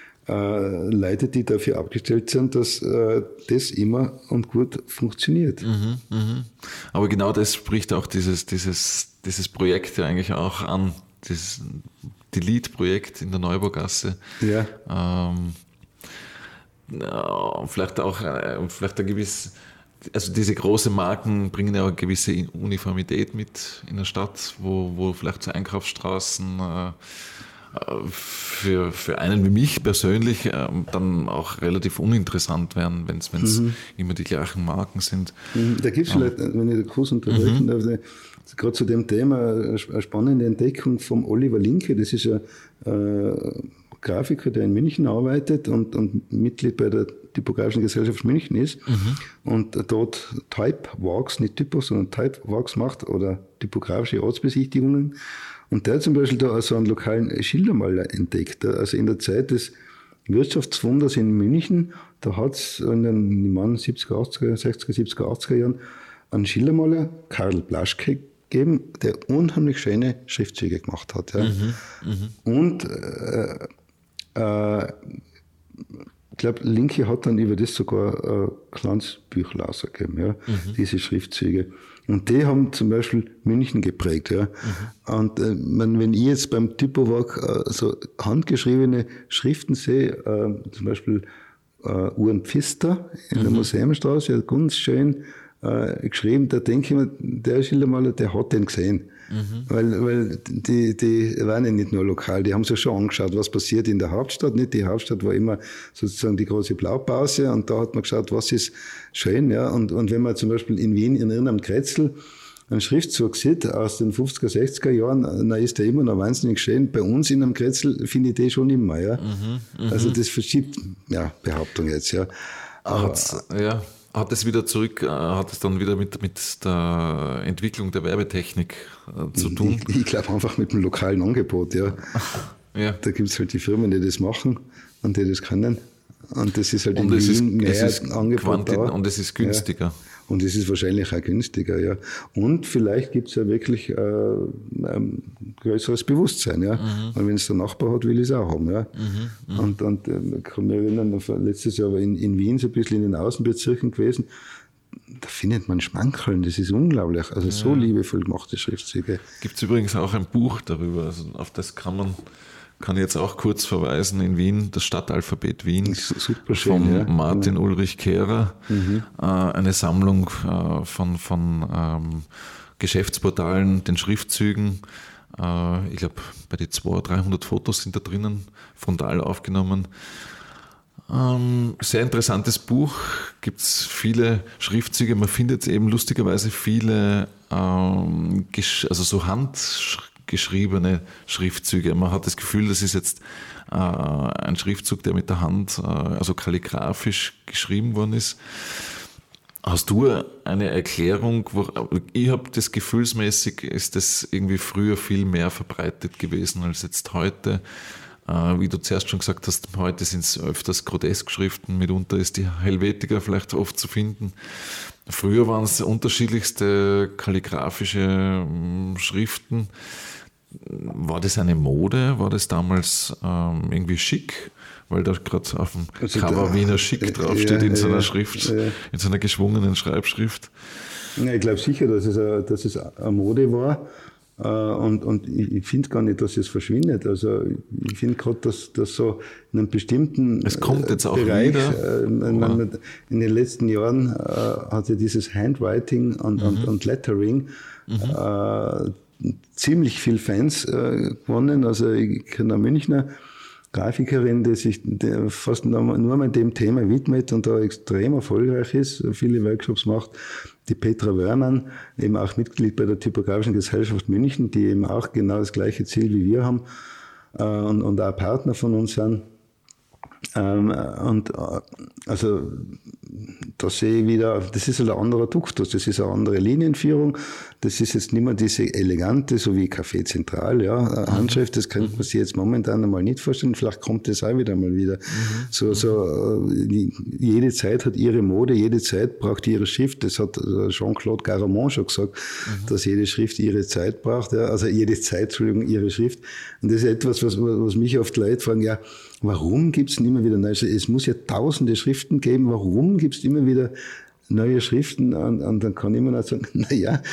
S2: äh, Leute, die dafür abgestellt sind, dass äh, das immer und gut funktioniert.
S1: Mhm, mh. Aber genau das spricht auch dieses, dieses, dieses Projekt ja eigentlich auch an, dieses Delete-Projekt in der Neubaugasse.
S2: Ja.
S1: Ähm, ja, vielleicht auch, vielleicht ein gewisses. Also diese großen Marken bringen ja eine gewisse Uniformität mit in der Stadt, wo, wo vielleicht so Einkaufsstraßen äh, für, für einen wie mich persönlich äh, dann auch relativ uninteressant werden, wenn es mhm. immer die gleichen Marken sind.
S2: Da gibt es vielleicht, wenn ich da kurz unterbrechen darf, mhm. gerade zu dem Thema eine spannende Entdeckung vom Oliver Linke. Das ist ein äh, Grafiker, der in München arbeitet und, und Mitglied bei der Typografischen Gesellschaft München ist mhm. und dort Typewalks, nicht Typos, sondern Typewalks macht oder typografische Ortsbesichtigungen. Und der hat zum Beispiel da also einen lokalen Schildermaler entdeckt. Also in der Zeit des Wirtschaftswunders in München, da hat es in den, ich meine, siebziger, achtziger, sechziger, siebziger, achtziger Jahren einen Schildermaler, Karl Blaschke, gegeben, der unheimlich schöne Schriftzüge gemacht hat. Ja. Mhm. Mhm. Und äh, äh, ich glaube, Linke hat dann über das sogar ein kleines Büchlein rausgegeben, ja, mhm. diese Schriftzüge. Und die haben zum Beispiel München geprägt. Ja. Mhm. Und äh, wenn ich jetzt beim Typowalk äh, so handgeschriebene Schriften sehe, äh, zum Beispiel uh, Uhren Pfister in mhm. der Museumstraße, hat ganz schön uh, geschrieben, da denke ich mir, der Schildermaler, der hat den gesehen. Mhm. Weil, weil die, die waren ja nicht nur lokal, die haben sich schon angeschaut, was passiert in der Hauptstadt. Nicht? Die Hauptstadt war immer sozusagen die große Blaupause und da hat man geschaut, was ist schön. Ja? Und, und wenn man zum Beispiel in Wien in irgendeinem Kretzel einen Schriftzug sieht aus den fünfziger, sechziger Jahren, dann ist der immer noch wahnsinnig schön. Bei uns in einem Kretzel finde ich den schon immer. Ja? Mhm, also das verschiebt, ja, Behauptung jetzt. Ja.
S1: Aber, ja. Hat es wieder zurück, hat es dann wieder mit, mit der Entwicklung der Werbetechnik äh, zu tun?
S2: Ich, ich glaube einfach mit dem lokalen Angebot, ja. ja. Da gibt es halt die Firmen, die das machen und die das können. Und das ist halt
S1: und
S2: in
S1: es
S2: Wien
S1: ist,
S2: mehr
S1: es ist
S2: Angebot da.
S1: Und es ist günstiger.
S2: Ja. Und es ist wahrscheinlich auch günstiger, ja. Und vielleicht gibt es ja wirklich äh, ein größeres Bewusstsein, ja. Mhm. Und wenn es der Nachbar hat, will ich es auch haben, ja. Mhm. Und, und äh, ich kann mich erinnern, letztes Jahr war ich in, in Wien so ein bisschen in den Außenbezirken gewesen. Da findet man Schmankerln, das ist unglaublich. Also ja. so liebevoll gemachte Schriftzüge.
S1: Gibt es übrigens auch ein Buch darüber, also auf das kann man kann ich jetzt auch kurz verweisen, in Wien, das Stadtalphabet Wien
S2: Super schön,
S1: von
S2: ja.
S1: Martin
S2: ja.
S1: Ulrich Kehrer,
S2: mhm.
S1: äh, eine Sammlung äh, von, von ähm, Geschäftsportalen, den Schriftzügen. Äh, ich glaube, bei den zweihundert, dreihundert Fotos sind da drinnen, frontal aufgenommen. Ähm, sehr interessantes Buch, gibt es viele Schriftzüge, man findet eben lustigerweise viele, ähm, also so Handschriftzüge, geschriebene Schriftzüge. Man hat das Gefühl, das ist jetzt äh, ein Schriftzug, der mit der Hand, äh, also kalligraphisch geschrieben worden ist. Hast du eine Erklärung? Wo, ich habe das gefühlsmäßig, ist das irgendwie früher viel mehr verbreitet gewesen als jetzt heute. Äh, wie du zuerst schon gesagt hast, heute sind es öfters Grotesk-Schriften, mitunter ist die Helvetica vielleicht oft zu finden. Früher waren es unterschiedlichste kalligraphische mh, Schriften. War das eine Mode? War das damals ähm, irgendwie schick? Weil da gerade auf dem also Cover da, Wiener Schick draufsteht ja, in so einer ja, Schrift, ja. in so einer geschwungenen Schreibschrift.
S2: Ja, ich glaube sicher, dass es, a, dass es eine Mode war. Und, und ich finde gar nicht, dass es verschwindet. Also ich finde gerade, dass, dass so in einem bestimmten
S1: es kommt jetzt auch
S2: Bereich,
S1: wieder.
S2: Äh, in den letzten Jahren äh, hat ja dieses Handwriting und, mhm. und, und Lettering mhm. äh, ziemlich viel Fans äh, gewonnen. Also ich kenne eine Münchner Grafikerin, die sich die fast nur mit dem Thema widmet und da extrem erfolgreich ist, viele Workshops macht. Die Petra Wörmann, eben auch Mitglied bei der Typografischen Gesellschaft München, die eben auch genau das gleiche Ziel wie wir haben äh, und, und auch Partner von uns sind. Ähm, und äh, also da sehe ich wieder, das ist halt ein anderer Duktus, das ist eine andere Linienführung, das ist jetzt nicht mehr diese elegante, so wie Café Zentral, ja, Handschrift, das kann man sich jetzt momentan einmal nicht vorstellen, vielleicht kommt das auch wieder mal wieder. Mhm. So, so, jede Zeit hat ihre Mode, jede Zeit braucht ihre Schrift, das hat Jean-Claude Garamond schon gesagt, mhm. dass jede Schrift ihre Zeit braucht, ja, also jede Zeit, Entschuldigung, ihre Schrift. Und das ist etwas, was, was mich oft Leute fragen, ja, warum gibt es immer wieder neue Schriften? Es muss ja tausende Schriften geben. Warum gibt es immer wieder neue Schriften? Und, und dann kann ich immer noch sagen, naja,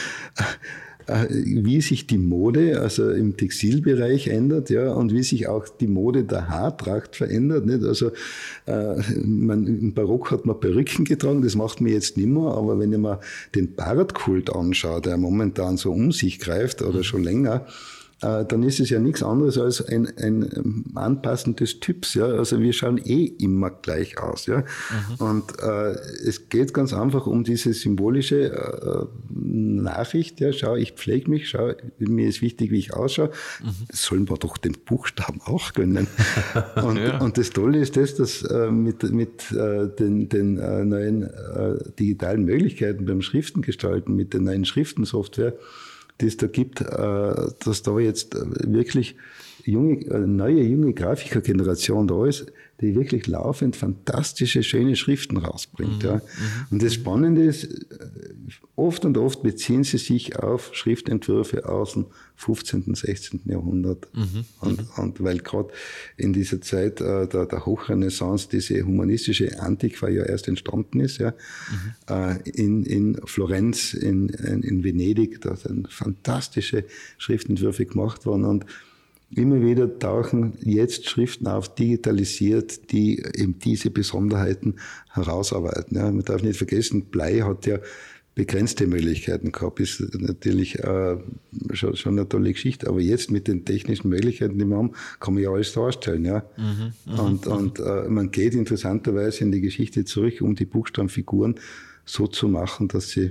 S2: wie sich die Mode, also im Textilbereich ändert, ja, und wie sich auch die Mode der Haartracht verändert, nicht? Also, äh, man, im Barock hat man Perücken getragen, das macht man jetzt nicht mehr, aber wenn ich mir den Bartkult anschaue, der momentan so um sich greift oder schon länger, dann ist es ja nichts anderes als ein, ein Anpassen des Typs. Ja? Also wir schauen eh immer gleich aus. Ja? Mhm. Und äh, es geht ganz einfach um diese symbolische äh, Nachricht. Ja? Schau, ich pflege mich, schau, mir ist wichtig, wie ich ausschaue. Mhm. Sollen wir doch den Buchstaben auch gönnen. und, ja. und das Tolle ist das, dass äh, mit, mit äh, den, den äh, neuen äh, digitalen Möglichkeiten beim Schriftengestalten, mit der neuen Schriftensoftware, die es da gibt, dass da jetzt wirklich junge, eine neue, junge Grafikergeneration da ist, die wirklich laufend fantastische, schöne Schriften rausbringt. Mhm. Ja. Und das Spannende ist, oft und oft beziehen sie sich auf Schriftentwürfe aus dem fünfzehnten, sechzehnten Jahrhundert. Mhm. Und, und weil gerade in dieser Zeit äh, der, der Hochrenaissance diese humanistische Antiqua ja erst entstanden ist, ja, mhm. äh, in, in Florenz, in, in, in Venedig, da sind fantastische Schriftentwürfe gemacht worden. Und immer wieder tauchen jetzt Schriften auf, digitalisiert, die eben diese Besonderheiten herausarbeiten. Ja, man darf nicht vergessen, Blei hat ja begrenzte Möglichkeiten gehabt, ist natürlich äh, schon, schon eine tolle Geschichte, aber jetzt mit den technischen Möglichkeiten, die wir haben, kann man ja alles darstellen. Ja? Mhm, und mhm. und äh, man geht interessanterweise in die Geschichte zurück, um die Buchstabenfiguren so zu machen, dass sie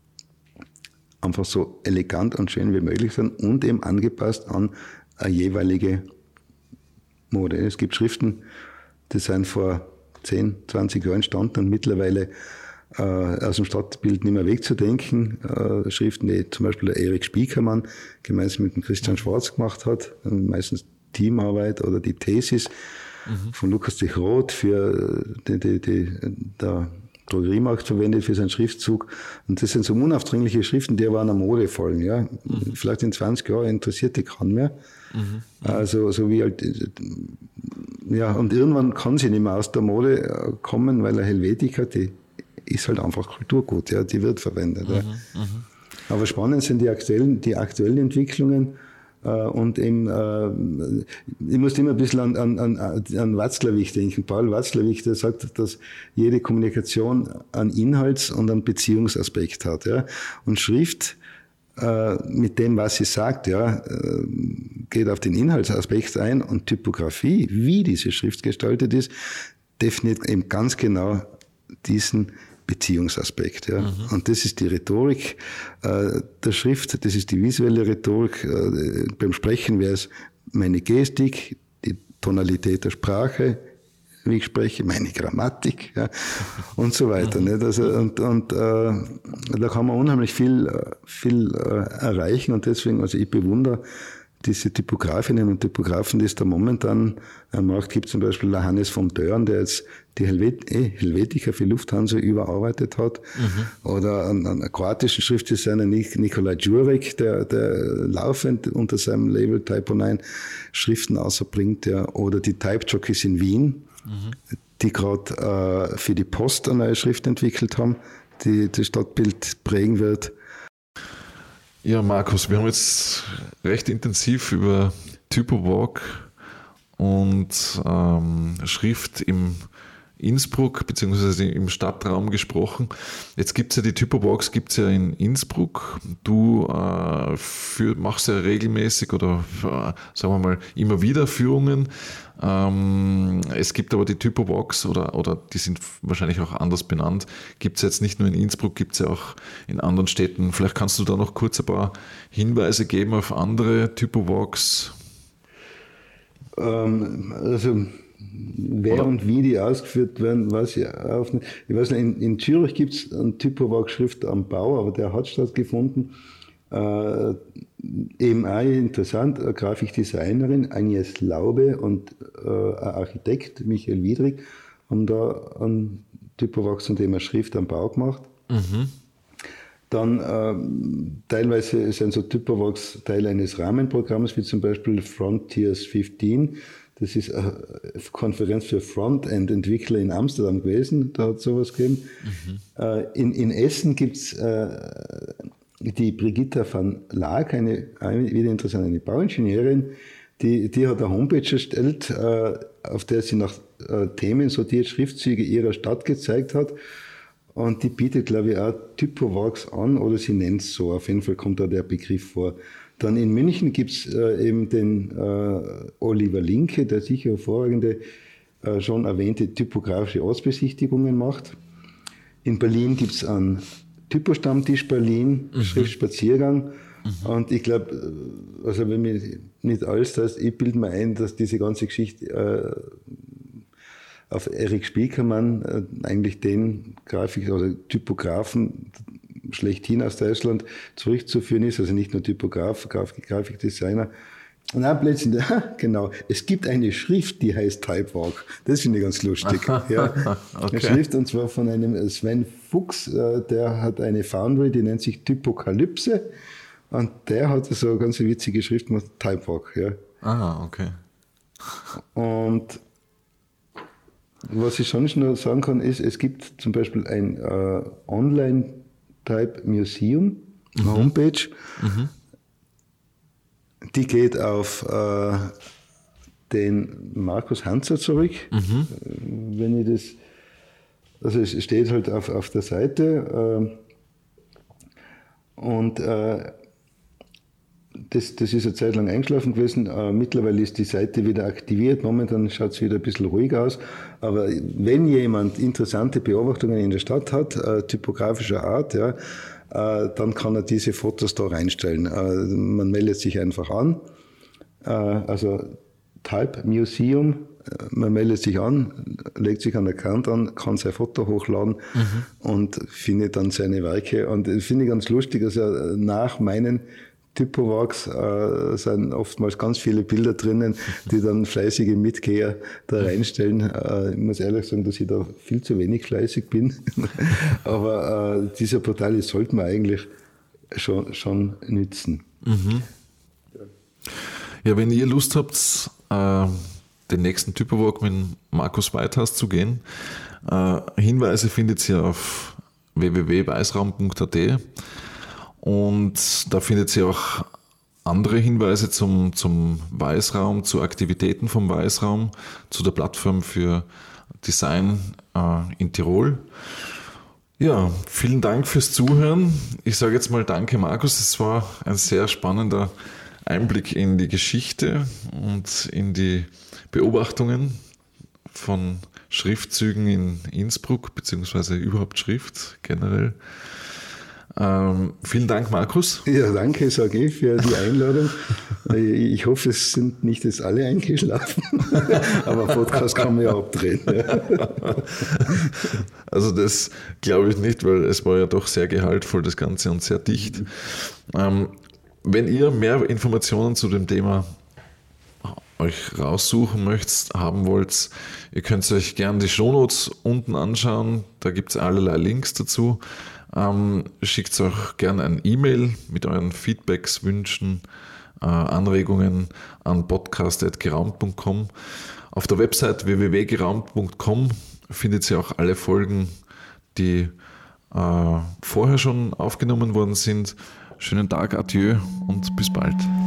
S2: einfach so elegant und schön wie möglich sind und eben angepasst an eine jeweilige Mode. Es gibt Schriften, die sind vor zehn, zwanzig Jahren entstanden und mittlerweile äh, aus dem Stadtbild nicht mehr wegzudenken. Äh, Schriften, die zum Beispiel der Erik Spiekermann gemeinsam mit dem Christian Schwarz gemacht hat, meistens Teamarbeit oder die Thesis mhm. von Lukas de Groot für die, die, die, der Drogeriemarkt verwendet für seinen Schriftzug. Und das sind so unaufdringliche Schriften, die aber einer Mode folgen. Ja. Mhm. Vielleicht in zwanzig Jahren interessiert die keinen mehr. Mhm. Also, so wie halt, ja, und irgendwann kann sie nicht mehr aus der Mode kommen, weil eine Helvetica, die ist halt einfach Kulturgut, ja, die wird verwendet. Mhm. Ja. Mhm. Aber spannend sind die aktuellen, die aktuellen Entwicklungen. Und eben, äh, ich muss immer ein bisschen an, an, an, an Watzlawick denken. Paul Watzlawick, der sagt, dass jede Kommunikation einen Inhalts- und einen Beziehungsaspekt hat. Ja. Und Schrift, äh, mit dem, was sie sagt, ja, äh, geht auf den Inhaltsaspekt ein, und Typografie, wie diese Schrift gestaltet ist, definiert eben ganz genau diesen Beziehungsaspekt. Ja. Mhm. Und das ist die Rhetorik äh, der Schrift, das ist die visuelle Rhetorik. Äh, beim Sprechen wäre es meine Gestik, die Tonalität der Sprache, wie ich spreche, meine Grammatik, ja, und so weiter. Mhm. Nicht? Also, und und äh, da kann man unheimlich viel, viel äh, erreichen, und deswegen, also ich bewundere diese Typografinnen und Typografen, die es da momentan am Markt gibt, zum Beispiel der Hannes von Dörn, der jetzt die Helvet- eh, Helvetica für Lufthansa überarbeitet hat, mhm. oder einen, einen kroatischen Schriftdesigner Nikolaj Jurek, der, der laufend unter seinem Label Typo neun Schriften außerbringt, ja, oder die Type Jockeys in Wien, mhm. die gerade äh, für die Post eine neue Schrift entwickelt haben, die das Stadtbild prägen wird.
S1: Ja, Markus, wir haben jetzt recht intensiv über Typowalk und ähm, Schrift im Innsbruck bzw. im Stadtraum gesprochen. Jetzt gibt es ja die Typowalks, gibt es ja in Innsbruck. Du äh, für, machst ja regelmäßig oder äh, sagen wir mal immer wieder Führungen. Ähm, es gibt aber die Typowalks, oder, oder die sind wahrscheinlich auch anders benannt, gibt es jetzt nicht nur in Innsbruck, gibt es ja auch in anderen Städten. Vielleicht kannst du da noch kurz ein paar Hinweise geben auf andere Typowalks.
S2: Ähm, also wer Oder? Und wie die ausgeführt werden, weiß ich auch nicht. Ich weiß nicht, in, in Zürich gibt es einen Typowalk-Schrift am Bau, aber der hat stattgefunden. Äh, eben auch interessant, eine Grafikdesignerin, Agnes Laube, und äh, ein Architekt, Michael Wiedrig, haben da einen Typowalk zum Thema Schrift am Bau gemacht. Mhm. Dann äh, teilweise sind so Typowalks Teil eines Rahmenprogramms, wie zum Beispiel Frontiers fünfzehn. Das ist eine Konferenz für Frontend-Entwickler in Amsterdam gewesen, da hat es sowas gegeben. Mhm. Äh, in, in Essen gibt es äh, die Brigitta van Laak, eine, eine wieder interessant, eine Bauingenieurin, die, die hat eine Homepage erstellt, äh, auf der sie nach äh, Themen sortiert Schriftzüge ihrer Stadt gezeigt hat. Und die bietet, glaube ich, auch Typowalks an, oder sie nennt es so. Auf jeden Fall kommt da der Begriff vor. Dann in München gibt es äh, eben den äh, Oliver Linke, der sicher hervorragende, äh, schon erwähnte typografische Ortsbesichtigungen macht. In Berlin gibt es einen Typo-Stammtisch Berlin, mhm. Schriftspaziergang. Mhm. Und ich glaube, also wenn mir nicht alles das, ich bilde mir ein, dass diese ganze Geschichte äh, auf Erik Spiekermann, äh, eigentlich den Grafik- oder Typografen schlechthin aus Deutschland zurückzuführen ist, also nicht nur Typograf, Grafik, Grafikdesigner. Und dann plötzlich, genau, es gibt eine Schrift, die heißt Typewalk. Das finde ich ganz lustig. Ja. Okay. Eine Schrift, und zwar von einem Sven Fuchs, der hat eine Foundry, die nennt sich Typokalypse, und der hat so eine ganz witzige Schrift gemacht, Typewalk. Ja.
S1: Ah, okay.
S2: Und was ich sonst noch sagen kann, ist, es gibt zum Beispiel ein äh, Online-Type Museum, eine mhm. Homepage. Mhm. die geht auf äh, den Markus Hanzer zurück. Mhm. Wenn ich das, also es steht halt auf, auf der Seite äh, und äh, das, das ist eine Zeit lang eingeschlafen gewesen. Äh, mittlerweile ist die Seite wieder aktiviert. Momentan schaut es wieder ein bisschen ruhig aus. Aber wenn jemand interessante Beobachtungen in der Stadt hat, äh, typografischer Art, ja, äh, dann kann er diese Fotos da reinstellen. Äh, man meldet sich einfach an. Äh, also Type Museum, äh, man meldet sich an, legt sich einen Account an, kann sein Foto hochladen mhm. und findet dann seine Werke. Und das finde ich ganz lustig, dass er nach meinen Typowax äh, sind oftmals ganz viele Bilder drinnen, die dann fleißige Mitgeher da reinstellen. Äh, ich muss ehrlich sagen, dass ich da viel zu wenig fleißig bin. Aber äh, diese Portale sollten wir eigentlich schon, schon nützen.
S1: Mhm. Ja, wenn ihr Lust habt, äh, den nächsten Typowalk mit Markus Weithaus zu gehen, äh, Hinweise findet ihr auf w w w punkt weißraum punkt a t. Und da findet ihr auch andere Hinweise zum, zum Weißraum, zu Aktivitäten vom Weißraum, zu der Plattform für Design äh, in Tirol. Ja, vielen Dank fürs Zuhören. Ich sage jetzt mal danke, Markus. Es war ein sehr spannender Einblick in die Geschichte und in die Beobachtungen von Schriftzügen in Innsbruck, beziehungsweise überhaupt Schrift generell. Ähm, vielen Dank, Markus.
S2: Ja, danke, sage ich, für die Einladung. Ich hoffe, es sind nicht jetzt alle eingeschlafen, aber Podcast kann man ja abdrehen.
S1: Also das glaube ich nicht, weil es war ja doch sehr gehaltvoll, das Ganze, und sehr dicht. Ähm, wenn ihr mehr Informationen zu dem Thema euch raussuchen möchtet, haben wollt, ihr könnt euch gerne die Shownotes unten anschauen, da gibt es allerlei Links dazu. Ähm, schickt auch gerne ein E-Mail mit euren Feedbacks, Wünschen, äh, Anregungen an podcast at geraumt punkt com. Auf der Website w w w punkt geraumt punkt com findet ihr auch alle Folgen, die äh, vorher schon aufgenommen worden sind. Schönen Tag, adieu und bis bald.